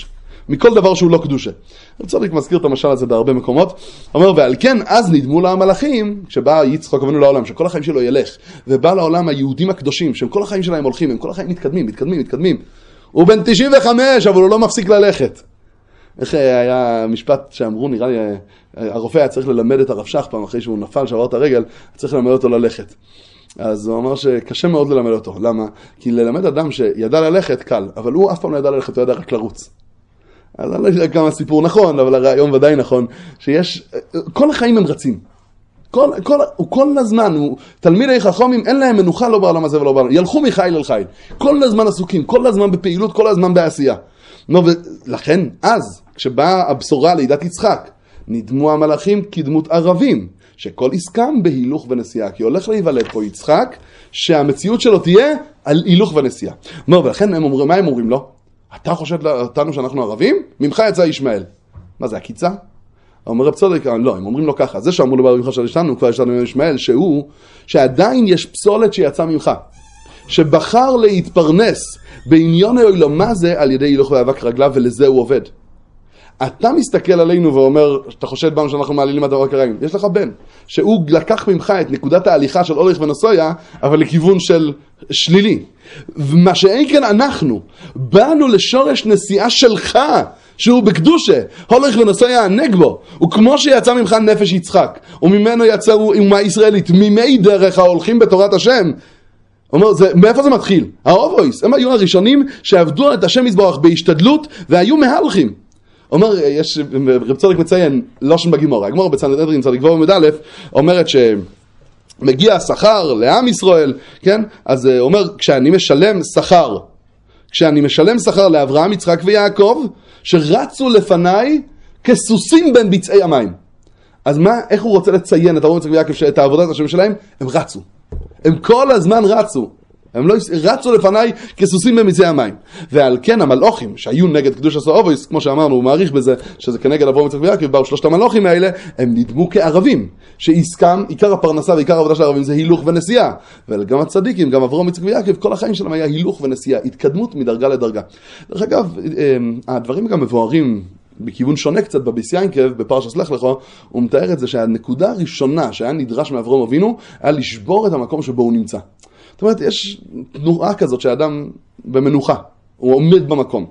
מכל דבר שהוא לא קדושה. צדיק מזכיר את המשל הזה בהרבה מקומות, אומר, ועל כן אז נדמו לה המלאכים, כשבא יצחק אבינו לעולם, שכל החיים שלו ילך, ובא לעולם היהודים הקדושים, שהם כל החיים שלהם הולכים, הם כל החיים מתקדמים, מתקדמים, מתקדמים. הוא בן תשעים וחמש, אבל הוא לא מפסיק ללכת. איך היה משפט שאמרו, נראה לי, הרופא היה צריך ללמד את הרב שך פעם אחרי שהוא נפל, שבר את הרגל, צריך ללמד אותו ללכת. אז הוא אמר שקשה מאוד ללמד אותו. למה? כי ללמד אדם שידע ללכת קל, אבל הוא אף פעם לא ידע ללכת, הוא ידע רק לרוץ. אז אני לא יודע כמה סיפור נכון, אבל הרעיון ודאי נכון, שיש, כל החיים הם רצים. כל, כל, הוא כל הזמן, הוא, תלמידי חכמים, אין להם מנוחה לא בעולם הזה ולא בעולם, ילכו מחיל אל חיל. כל הזמן עסוקים, כל הזמן בפעילות, כל הזמן בעשייה. נו, ולכן, אז, כשבאה הבשורה לידת יצחק, נדמו המלאכים כדמות ערבים, שכל עסקם בהילוך ונסיעה, כי הולך להיוולד פה יצחק, שהמציאות שלו תהיה על הילוך ונסיעה. נו, ולכן הם אומרים, מה הם אומרים לו? אתה חושב אותנו שאנחנו ערבים? ממך יצא ישמעאל. מה זה, הקיצה? אומר רב צודק, לא, הם אומרים לו ככה, זה שאמרו לו ממך שלנו, כבר יש לנו ישמעאל, שהוא, שעדיין יש פסולת שיצא ממך, שבחר להתפרנס בעניון האלוהים, מה זה על ידי הילוך ואבק רגליו, ולזה הוא עובד. אתה מסתכל עלינו ואומר, אתה חושד בנו שאנחנו מעלילים את דבר קראים. יש לך בן, שהוא לקח ממך את נקודת ההליכה של הולך ונסויה, אבל לכיוון של שלילי. ומה שאין כן אנחנו, באנו לשורש נסיעה שלך, שהוא בקדושה, הולך ונסויה הנגבו, וכמו שיצא ממך נפש יצחק, וממנו יצאו אומה ישראלית, ממי דרך ההולכים בתורת השם, אומר, זה, מאיפה זה מתחיל? האובויס, הם היו הראשונים שעבדו את השם יזברך בהשתדלות, והיו מהלכים. אומר, יש, רב צודק מציין, לושן בגימורה, הגמורה בצנהדרין צדיק ו' עמוד א', אומרת שמגיע השכר לעם ישראל, כן? אז אומר, כשאני משלם שכר, כשאני משלם שכר לאברהם, יצחק ויעקב, שרצו לפניי כסוסים בין ביצעי המים. אז מה, איך הוא רוצה לציין את אברהם, יצחק ויעקב, את העבודת השם שלהם? הם רצו. הם כל הזמן רצו. הם לא רצו לפניי כסוסים במצעי המים. ועל כן המלאכים שהיו נגד קדוש הסאובויס, כמו שאמרנו, הוא מעריך בזה שזה כנגד אברהם יצחק ויעקב, באו שלושת המלאכים האלה, הם נדמו כערבים, שעסקם, עיקר הפרנסה ועיקר העבודה של הערבים זה הילוך ונסיעה. וגם הצדיקים, גם אברהם יצחק ויעקב, כל החיים שלהם היה הילוך ונסיעה, התקדמות מדרגה לדרגה. דרך אגב, הדברים גם מבוארים בכיוון שונה קצת בביס יעקב, בפרשת לך לך, הוא מתאר את זה שהנקודה הראשונה שהיה נדרש מאברהם אבינו, היה לשבור את המקום שבו הוא נמצא. זאת אומרת, יש תנועה כזאת שהאדם במנוחה, הוא עומד במקום.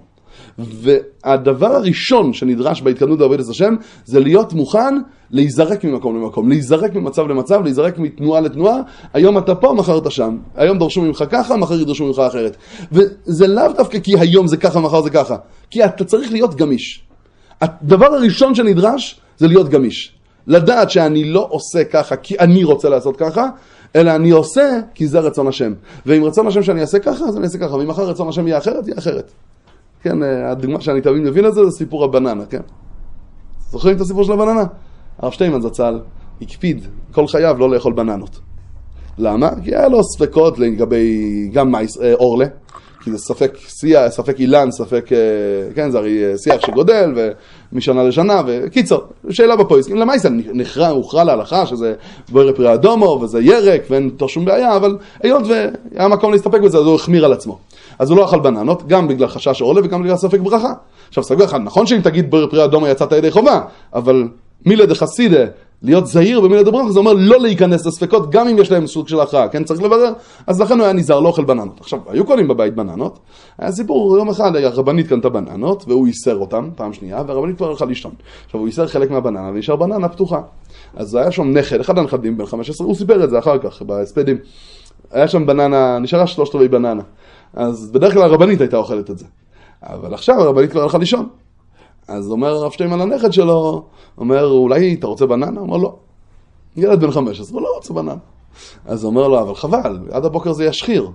והדבר הראשון שנדרש בהתקדמות בעבודת השם, זה להיות מוכן להיזרק ממקום למקום, להיזרק ממצב למצב, להיזרק מתנועה לתנועה. היום אתה פה, מחר אתה שם. היום דרשו ממך ככה, מחר ידרשו ממך אחרת. וזה לאו דווקא כי היום זה ככה, מחר זה ככה. כי אתה צריך להיות גמיש. הדבר הראשון שנדרש זה להיות גמיש. לדעת שאני לא עושה ככה כי אני רוצה לעשות ככה, אלא אני עושה כי זה רצון השם. ואם רצון השם שאני אעשה ככה, אז אני אעשה ככה. ואם אחר רצון השם יהיה אחרת, יהיה אחרת. כן, הדוגמה שאני תמיד מבין את זה, זה סיפור הבננה, כן? זוכרים את הסיפור של הבננה? הרב שטיינמן זצ"ל הקפיד כל חייו לא לאכול בננות. למה? כי היה לו ספקות לגבי גם מייס, אורלה, כי זה ספק שיח, ספק אילן, ספק, כן, זה הרי שיח שגודל, ומשנה לשנה, וקיצור, שאלה בפויס. למעשה נחרא, הוכרע להלכה, שזה בוער פרי אדומו, וזה ירק, ואין תוך שום בעיה, אבל היות והיה מקום להסתפק בזה, אז הוא החמיר על עצמו. אז הוא לא אכל בננות, גם בגלל חשש אורלה, וגם בגלל ספק ברכה. עכשיו, סגור אחד, נכון שאם תגיד בוער פרי אדומו יצאת ידי חובה, אבל מילה דחסידה, להיות זהיר במילה דברכה, זה אומר לא להיכנס לספקות, גם אם יש להם סוג של הכרעה, כן, צריך לברר, אז לכן הוא היה נזהר, לא אוכל בננות. עכשיו, היו קונים בבית בננות, היה סיפור, יום אחד הרבנית קנתה בננות, והוא ייסר אותם, פעם שנייה, והרבנית כבר הלכה לישון. עכשיו, הוא ייסר חלק מהבננה, ונשאר בננה פתוחה. אז היה שם נכד, אחד הנכדים, בן חמש עשרה, הוא סיפר את זה אחר כך, בהספדים. היה שם בננה, נשארה שלושת רבעי בננה. אז בדרך כלל הרבנית הייתה אוכלת את זה. אבל עכשיו הרבנית כבר הלכה לישון. אז אומר הרב שטיינמן לנכד שלו, אומר, אולי אתה רוצה בננה? אומר, לא. ילד בן חמש, אז הוא לא רוצה בננה. אז אומר לו, אבל חבל, עד הבוקר זה ישחיר.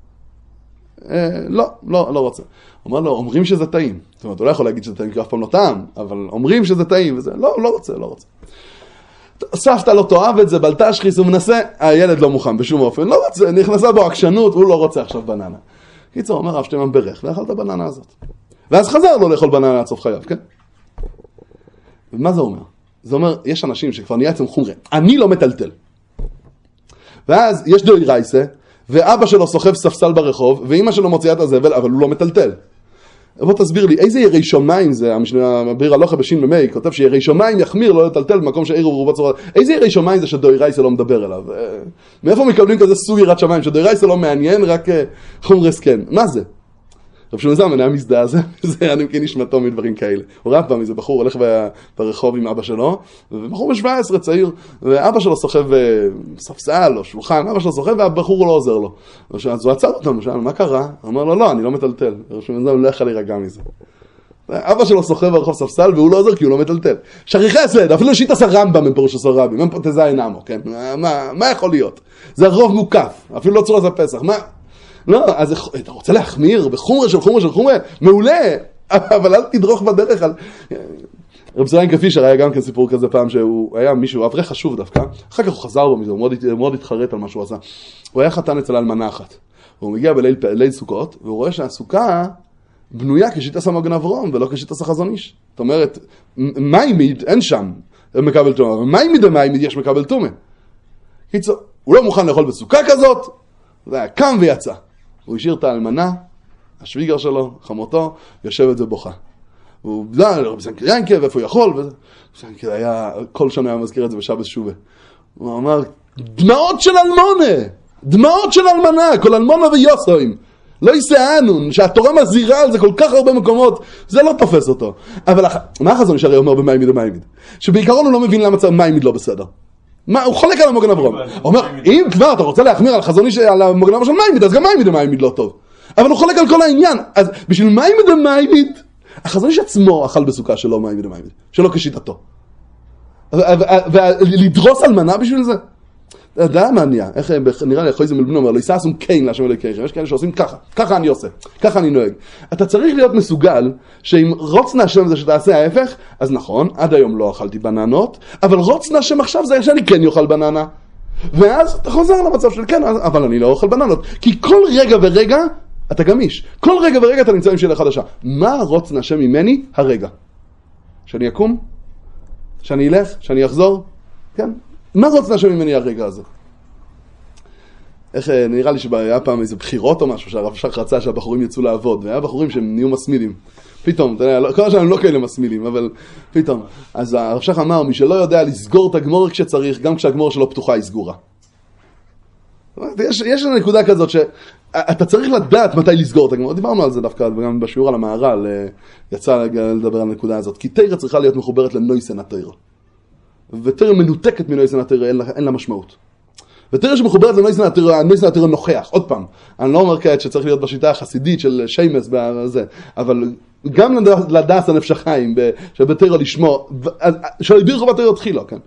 אה, לא, לא, לא רוצה. אומר לו, אומרים שזה טעים. זאת אומרת, הוא לא יכול להגיד שזה טעים, כי אף פעם לא טעם, אבל אומרים שזה טעים, וזה, לא, לא רוצה, לא רוצה. סבתא לא תאהב את זה, בלטה שחיס, הוא מנסה, הילד לא מוכן בשום אופן, לא רוצה, נכנסה בו עקשנות, הוא לא רוצה עכשיו בננה. קיצור, אומר הרב שטיינמן ברך, ואכל את הבננה הזאת. ואז חזר לו לאכול בננה עד סוף חייו, כן? ומה זה אומר? זה אומר, יש אנשים שכבר נהיה אצלם חומרי, אני לא מטלטל. ואז יש דוי רייסה, ואבא שלו סוחב ספסל ברחוב, ואמא שלו מוציאה את הזבל, אבל הוא לא מטלטל. בוא תסביר לי, איזה ירי שמיים זה, המביר הלוכה בשין ממי, כותב שירי שמיים יחמיר, לא לטלטל במקום שעיר ורובה צורה, איזה ירי שמיים זה שדוירייסה לא מדבר אליו? מאיפה מקבלים כזה סוג ירת שמיים, שדוירייסה לא מעניין, רק חומרס כן, מה זה? רב שמעון זלמן היה מזדעזע, זה היה נמכין נשמתו מדברים כאלה. הוא ראה פעם איזה בחור הולך ברחוב עם אבא שלו, ובחור ב-שבע עשרה צעיר, ואבא שלו סוחב ספסל או שולחן, אבא שלו סוחב והבחור לא עוזר לו. אז הוא עצר אותנו, שאל, מה קרה? הוא אומר לו, לא, אני לא מטלטל. רב שמעון זלמן לא יכול להירגע מזה. אבא שלו סוחב ברחוב ספסל והוא לא עוזר כי הוא לא מטלטל. שכיחי הסלד, אפילו שיטה סרמב"ם הם פירוש הסרבים, הם פוטזה אינמו, כן? מה, מה יכול להיות? זה רוב מוקף, אפילו לא צורה זה פסח. מה? לא, אז אתה רוצה להחמיר בחומרה של חומרה של חומרה? מעולה, אבל אל תדרוך בדרך על... רב זריינקה פישר היה גם כן סיפור כזה פעם שהוא היה מישהו, אברך חשוב דווקא, אחר כך הוא חזר בו מזה, הוא מאוד, מאוד התחרט על מה שהוא עשה. הוא היה חתן אצל אלמנה אחת, הוא מגיע בליל ליל סוכות, והוא רואה שהסוכה בנויה כשיטה סמגן אברום ולא כשיטה חזון איש. זאת אומרת, מיימיד אין שם מקבל תומה, מיימיד ומיימיד יש מקבל תומה. קיצור, הוא לא מוכן לאכול בסוכה כזאת, זה היה קם ויצא. הוא השאיר את האלמנה, השוויגר שלו, חמותו, יושב את זה בוכה. הוא דע, רבי סנקריינקה, ואיפה הוא יכול, וזה. סנקריינקה היה, כל שנה היה מזכיר את זה בשבת שובה. הוא אמר, דמעות של אלמונה, דמעות של אלמנה, כל אלמונה ויוסוים. לא יסענון, שהתורה מזהירה על זה כל כך הרבה מקומות, זה לא תופס אותו. אבל מה החזון ישרי אומר במיימיד ומיימיד? שבעיקרון הוא לא מבין למה מיימיד לא בסדר. מה, הוא חולק על המוגן אברום. הוא אומר, אם כבר אתה רוצה להחמיר על חזוני על המוגן אברום של מיימיד, אז גם מיימיד ומיימיד לא טוב. אבל הוא חולק על כל העניין. אז בשביל מיימיד ומיימיד, החזוני שעצמו אכל בסוכה שלו מיימיד ומיימיד, שלא כשיטתו. ולדרוס על מנה בשביל זה? אתה יודע מה נהיה? איך נראה לי, אחרי זה מלבנו אומר, לא יסעסום קיין להשם אלוהי קייכם. יש כאלה שעושים ככה, ככה אני עושה, ככה אני נוהג. אתה צריך להיות מסוגל, שאם רוצנה השם זה שתעשה ההפך, אז נכון, עד היום לא אכלתי בננות, אבל רוצנה השם עכשיו זה שאני כן יאכל בננה. ואז אתה חוזר למצב של כן, אבל אני לא אוכל בננות. כי כל רגע ורגע אתה גמיש. כל רגע ורגע אתה נמצא עם שאלה חדשה. מה רוצנה השם ממני הרגע? שאני אקום? שאני אלך? שאני אחזור? כן. מה רוצנה השם ממני הרגע הזה? איך נראה לי שהיה פעם איזה בחירות או משהו שהרב שך רצה שהבחורים יצאו לעבוד, והיה בחורים שהם נהיו מסמילים. פתאום, אתה יודע, כל השנה הם לא כאלה מסמילים, אבל פתאום. אז הרב שך אמר, מי שלא יודע לסגור את הגמור כשצריך, גם כשהגמור שלו פתוחה היא סגורה. יש, יש נקודה כזאת שאתה צריך לדעת מתי לסגור את הגמור. דיברנו על זה דווקא, וגם בשיעור על המהר"ל יצא לדבר על הנקודה הזאת. כי תורה צריכה להיות מחוברת לנויסן התורה. ותורה מנותקת מנויסן התורה, אין לה, אין לה משמעות. ותורה שמחוברת לנויסן התורה, הנויסן התורה נוכח. עוד פעם, אני לא אומר כעת שצריך להיות בשיטה החסידית של שיימס בזה, אבל גם לדעת הנפש החיים, שבתורה לשמוע, שהבירך בתורה התחילה, כן?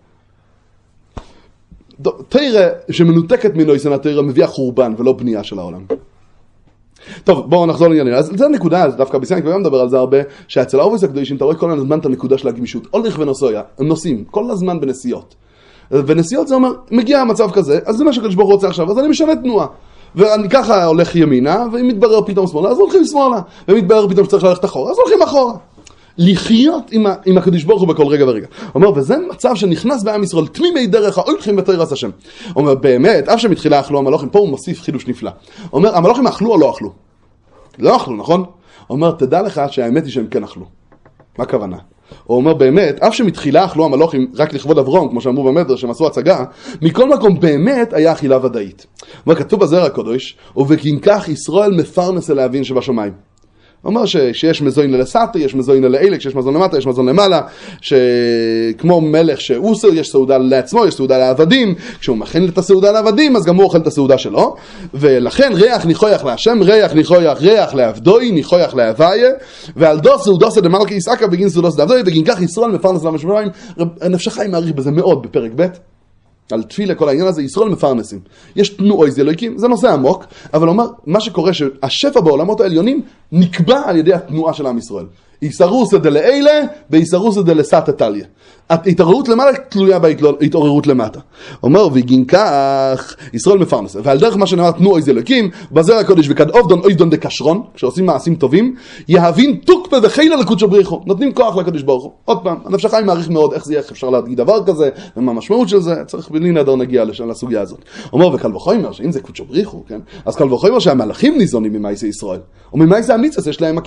תורה שמנותקת מנויסן התורה מביאה חורבן ולא בנייה של העולם. טוב, בואו נחזור לעניינים. אז זו הנקודה, אז דווקא בסיינק וגם מדבר על זה הרבה, שאצל האובייס הקדושים, אתה רואה כל הזמן את הנקודה של הגמישות. הולך ונוסע, הם נוסעים, כל הזמן בנסיעות. ונסיעות זה אומר, מגיע המצב כזה, אז זה מה שקדוש ברוך הוא רוצה עכשיו, אז אני משנה תנועה. ואני ככה הולך ימינה, ואם מתברר פתאום שמאלה, אז הולכים שמאלה. ואם מתברר פתאום שצריך ללכת אחורה, אז הולכים אחורה. לחיות עם, עם הקדוש ברוך הוא בכל רגע ורגע. הוא אומר, וזה מצב שנכנס בעם ישראל, תמימי דרך, הולכים בתורת השם. הוא אומר, באמת, אף שמתחילה אכלו המלוכים, פה הוא מוסיף חידוש נפלא. הוא אומר, המלוכים אכלו או לא אכלו? לא אכלו, נכון? הוא אומר, תדע לך שהאמת היא שהם כן אכלו. מה הכוונה? הוא אומר, באמת, אף שמתחילה אכלו המלוכים רק לכבוד אברום, כמו שאמרו במדר, שהם עשו הצגה, מכל מקום באמת היה אכילה ודאית. הוא אומר, כתוב בזוהר הקדוש, ובכך ישראל מפרנס אל האבין שבשמיים. הוא אומר שיש מזוין לסאטה, יש מזוין לאלה, כשיש מזון למטה, יש מזון למעלה, שכמו מלך שאוסר, יש סעודה לעצמו, יש סעודה לעבדים, כשהוא מכין את הסעודה לעבדים, אז גם הוא אוכל את הסעודה שלו, ולכן ריח ניחויח להשם, ריח ניחויח, ריח לעבדוי, ניחויח להוויה, ועל דו סעודוסה דמלכי יסעקה בגין סעודוסה לעבדוי, ובגין כך ישראל מפרנס לעם השמיים. נפש החיים מעריך בזה מאוד בפרק ב' על תפילה, כל העניין הזה, ישראל מפרנסים. יש תנועי זה אלוהיקים, זה נושא עמוק, אבל אומר, מה שקורה שהשפע בעולמות העליונים נקבע על ידי התנועה של עם ישראל. איסרוסא דלאלה, ואיסרוסא דלסתא תליא. ההתעוררות למעלה תלויה בהתעוררות למטה. אומר, וגין כך, ישראל מפרנס. ועל דרך מה שנאמר תנועי זה אלוהיקים, בזוהר הקודש וכד עובדון עובדון דקשרון, כשעושים מעשים טובים, יהבין תוקפא וחילה לקודשא בריך הוא. נותנים כוח לקדוש ברוך הוא. עוד פעם, הנפש החיים מעריך מאוד איך זה יהיה, איך אפשר להגיד דבר כזה, ומה המשמעות של זה, צריך בלי נדר נגיע לסוגיה הזאת. אומר, וקל וחומר, שאם זה קודשא בריך הוא, כן? אז קל וחומר שהמלאכים ניזונים ממעשה ישראל, וממעשה המצווה יש להם הקיום.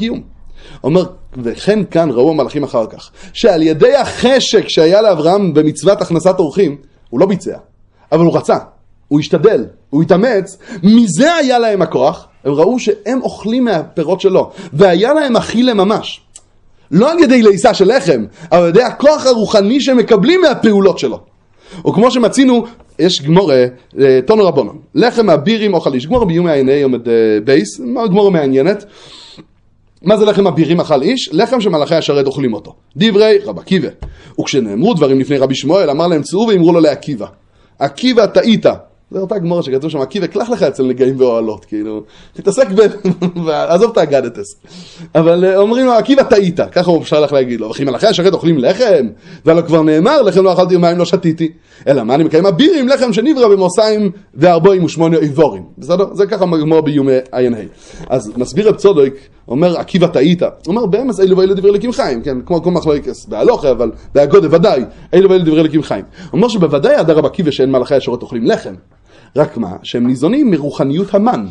אומר, וכן כאן ראו המלאכים אחר כך, שעל ידי החשק שהיה לאברהם במצוות הכנסת אורחים, הוא לא ביצע, אבל הוא רצה, הוא השתדל, הוא התאמץ, מזה היה להם הכוח, הם ראו שהם אוכלים מהפירות שלו, והיה להם אכילה ממש. לא על ידי לעיסה של לחם, אבל על ידי הכוח הרוחני שמקבלים מהפעולות שלו. או כמו שמצינו, יש גמורה, תונו רבונון, לחם הבירים אוכל איש, גמורה ביומי העיני עומד בייס, גמורה מעניינת. מה זה לחם הבירים אכל איש? לחם שמלאכי השרת אוכלים אותו. דברי רב עקיבא. וכשנאמרו דברים לפני רבי שמואל, אמר להם צאו ואמרו לו לעקיבא. עקיבא טעית. זה אותה גמורה שכתוב שם, עקיבא קלח לך אצל נגעים ואוהלות, כאילו, תתעסק ב... עזוב את האגדתס. אבל אומרים לו, עקיבא טעית, ככה הוא אפשר לך להגיד לו, וכי מלאכי השרת אוכלים לחם, ולא כבר נאמר, לחם לא אכלתי ומים לא שתיתי, אלא מה אני מקיים? הבירים לחם שנברא במוסיים וארבעים ושמונה איבורים. בסדר? זה ככה גמור ביומי עין ה'. אז מסביר רב צודק, אומר עקיבא טעית, אומר באמס אילו ואילו דברי אלוקים חיים, כן, כמו כל מחלוקס בהלוכה, אבל בהגודה ודאי, אילו ואילו דברי אלוקים חיים. אומר שבוודאי ידע רב עקיבא שאין מלאכי השרת אוכלים לחם. רק מה? שהם ניזונים מרוחניות המן.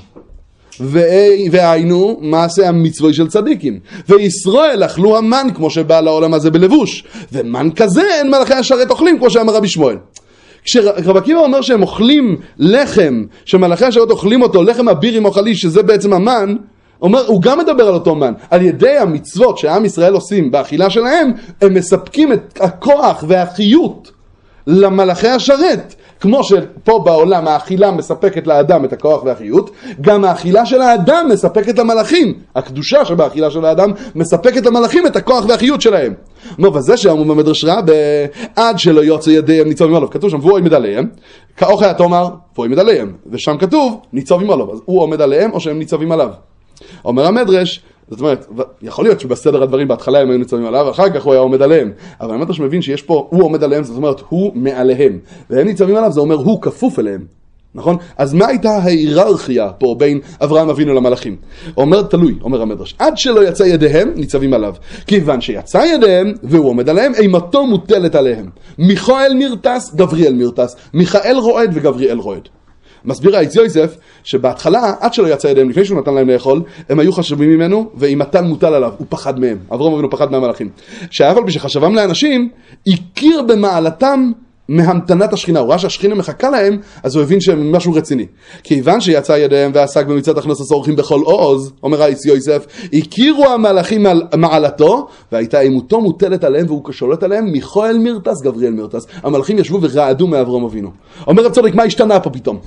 והיינו מעשה המצווי של צדיקים. וישראל אכלו המן כמו שבא לעולם הזה בלבוש. ומן כזה אין מלאכי השרת אוכלים כמו שאמר רבי שמואל. כשרב עקיבא אומר שהם אוכלים לחם, שמלאכי השרת אוכלים אותו, לחם הבירים אוכלי, שזה בעצם המן, אומר, הוא גם מדבר על אותו מן. על ידי המצוות שעם ישראל עושים באכילה שלהם, הם מספקים את הכוח והחיות למלאכי השרת. כמו שפה בעולם האכילה מספקת לאדם את הכוח והחיות, גם האכילה של האדם מספקת למלאכים. הקדושה שבאכילה של האדם מספקת למלאכים את הכוח והחיות שלהם. נו, וזה שאמרו במדרש רבה, עד שלא יוצא ידיהם ניצובים עליו. כתוב שם, והוא עומד עליהם, כאוכל התומר, והוא עומד עליהם. ושם כתוב, ניצובים עליו. אז הוא עומד עליהם או שהם ניצבים עליו. אומר המדרש, זאת אומרת, יכול להיות שבסדר הדברים בהתחלה הם היו ניצבים עליו, אחר כך הוא היה עומד עליהם. אבל המדרש מבין שיש פה, הוא עומד עליהם, זאת אומרת, הוא מעליהם. והם ניצבים עליו, זה אומר, הוא כפוף אליהם. נכון? אז מה הייתה ההיררכיה פה בין אברהם אבינו למלאכים? אומר תלוי, אומר המדרש, עד שלא יצא ידיהם, ניצבים עליו. כיוון שיצא ידיהם, והוא עומד עליהם, אימתו מוטלת עליהם. מיכאל מרטס, גבריאל מרטס. מיכאל רועד וגבריאל רועד. מסביר האיץ יוסף שבהתחלה, עד שלא יצא ידיהם, לפני שהוא נתן להם לאכול, הם היו חשבים ממנו, ואימתן מוטל עליו, הוא פחד מהם. אברהם אבינו פחד מהמלאכים. שאף על פי שחשבם לאנשים, הכיר במעלתם מהמתנת השכינה. הוא ראה שהשכינה מחכה להם, אז הוא הבין שהם משהו רציני. כיוון שיצא ידיהם ועסק במצוות הכנסת אורחים בכל עוז, אומר האיץ יוסף, הכירו המלאכים מעלתו, והייתה אימותו מוטלת עליהם, והוא שולט עליהם, מיכאל מרטס, גבריאל מרטס. המלאכים ישבו ורעדו מאברהם אבינו. אומר רב צודק, מה השתנה פה פתאום?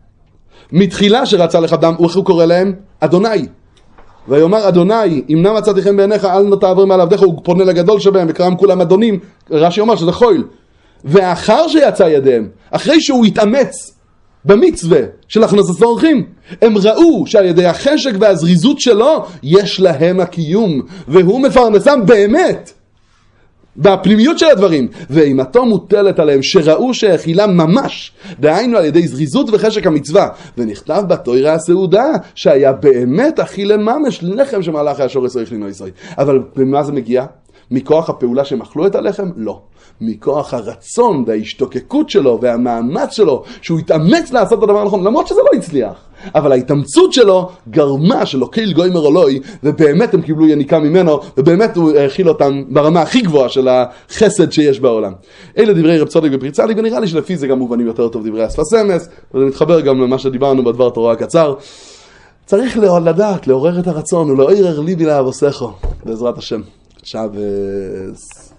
מתחילה שרצה לך דם, איך הוא קורא להם? אדוני. ויאמר אדוני, אם נא מצאתי חן בעיניך, אל נא תעבר מעל עבדיך. הוא פונה לגדול שבהם, וקרם כולם אדונים. רש"י אומר שזה חויל. ואחר שיצא ידיהם, אחרי שהוא התאמץ במצווה של הכנסת אורחים, הם ראו שעל ידי החשק והזריזות שלו יש להם הקיום, והוא מפרנסם באמת בפנימיות של הדברים. ואימתו מוטלת עליהם, שראו שהאכילה ממש, דהיינו על ידי זריזות וחשק המצווה. ונכתב בתורה הסעודה שהיה באמת אכילה ממש לחם שמלאכי השור יצריך לינו ישראל. אבל במה זה מגיע? מכוח הפעולה שהם אכלו את הלחם? לא. מכוח הרצון וההשתוקקות שלו והמאמץ שלו, שהוא התאמץ לעשות את הדבר הנכון, למרות שזה לא הצליח. אבל ההתאמצות שלו גרמה שלא קהיל גוי מרולוי, ובאמת הם קיבלו יניקה ממנו, ובאמת הוא הכיל אותם ברמה הכי גבוהה של החסד שיש בעולם. אלה דברי רב צודק בפריצה לי, ונראה לי שלפי זה גם מובנים יותר טוב דברי השפת אמס, וזה מתחבר גם למה שדיברנו בדבר תורה הקצר. צריך לדעת, לעורר את הרצון, ולעורר ליבי לאבוסכו, בעזרת השם. עכשיו...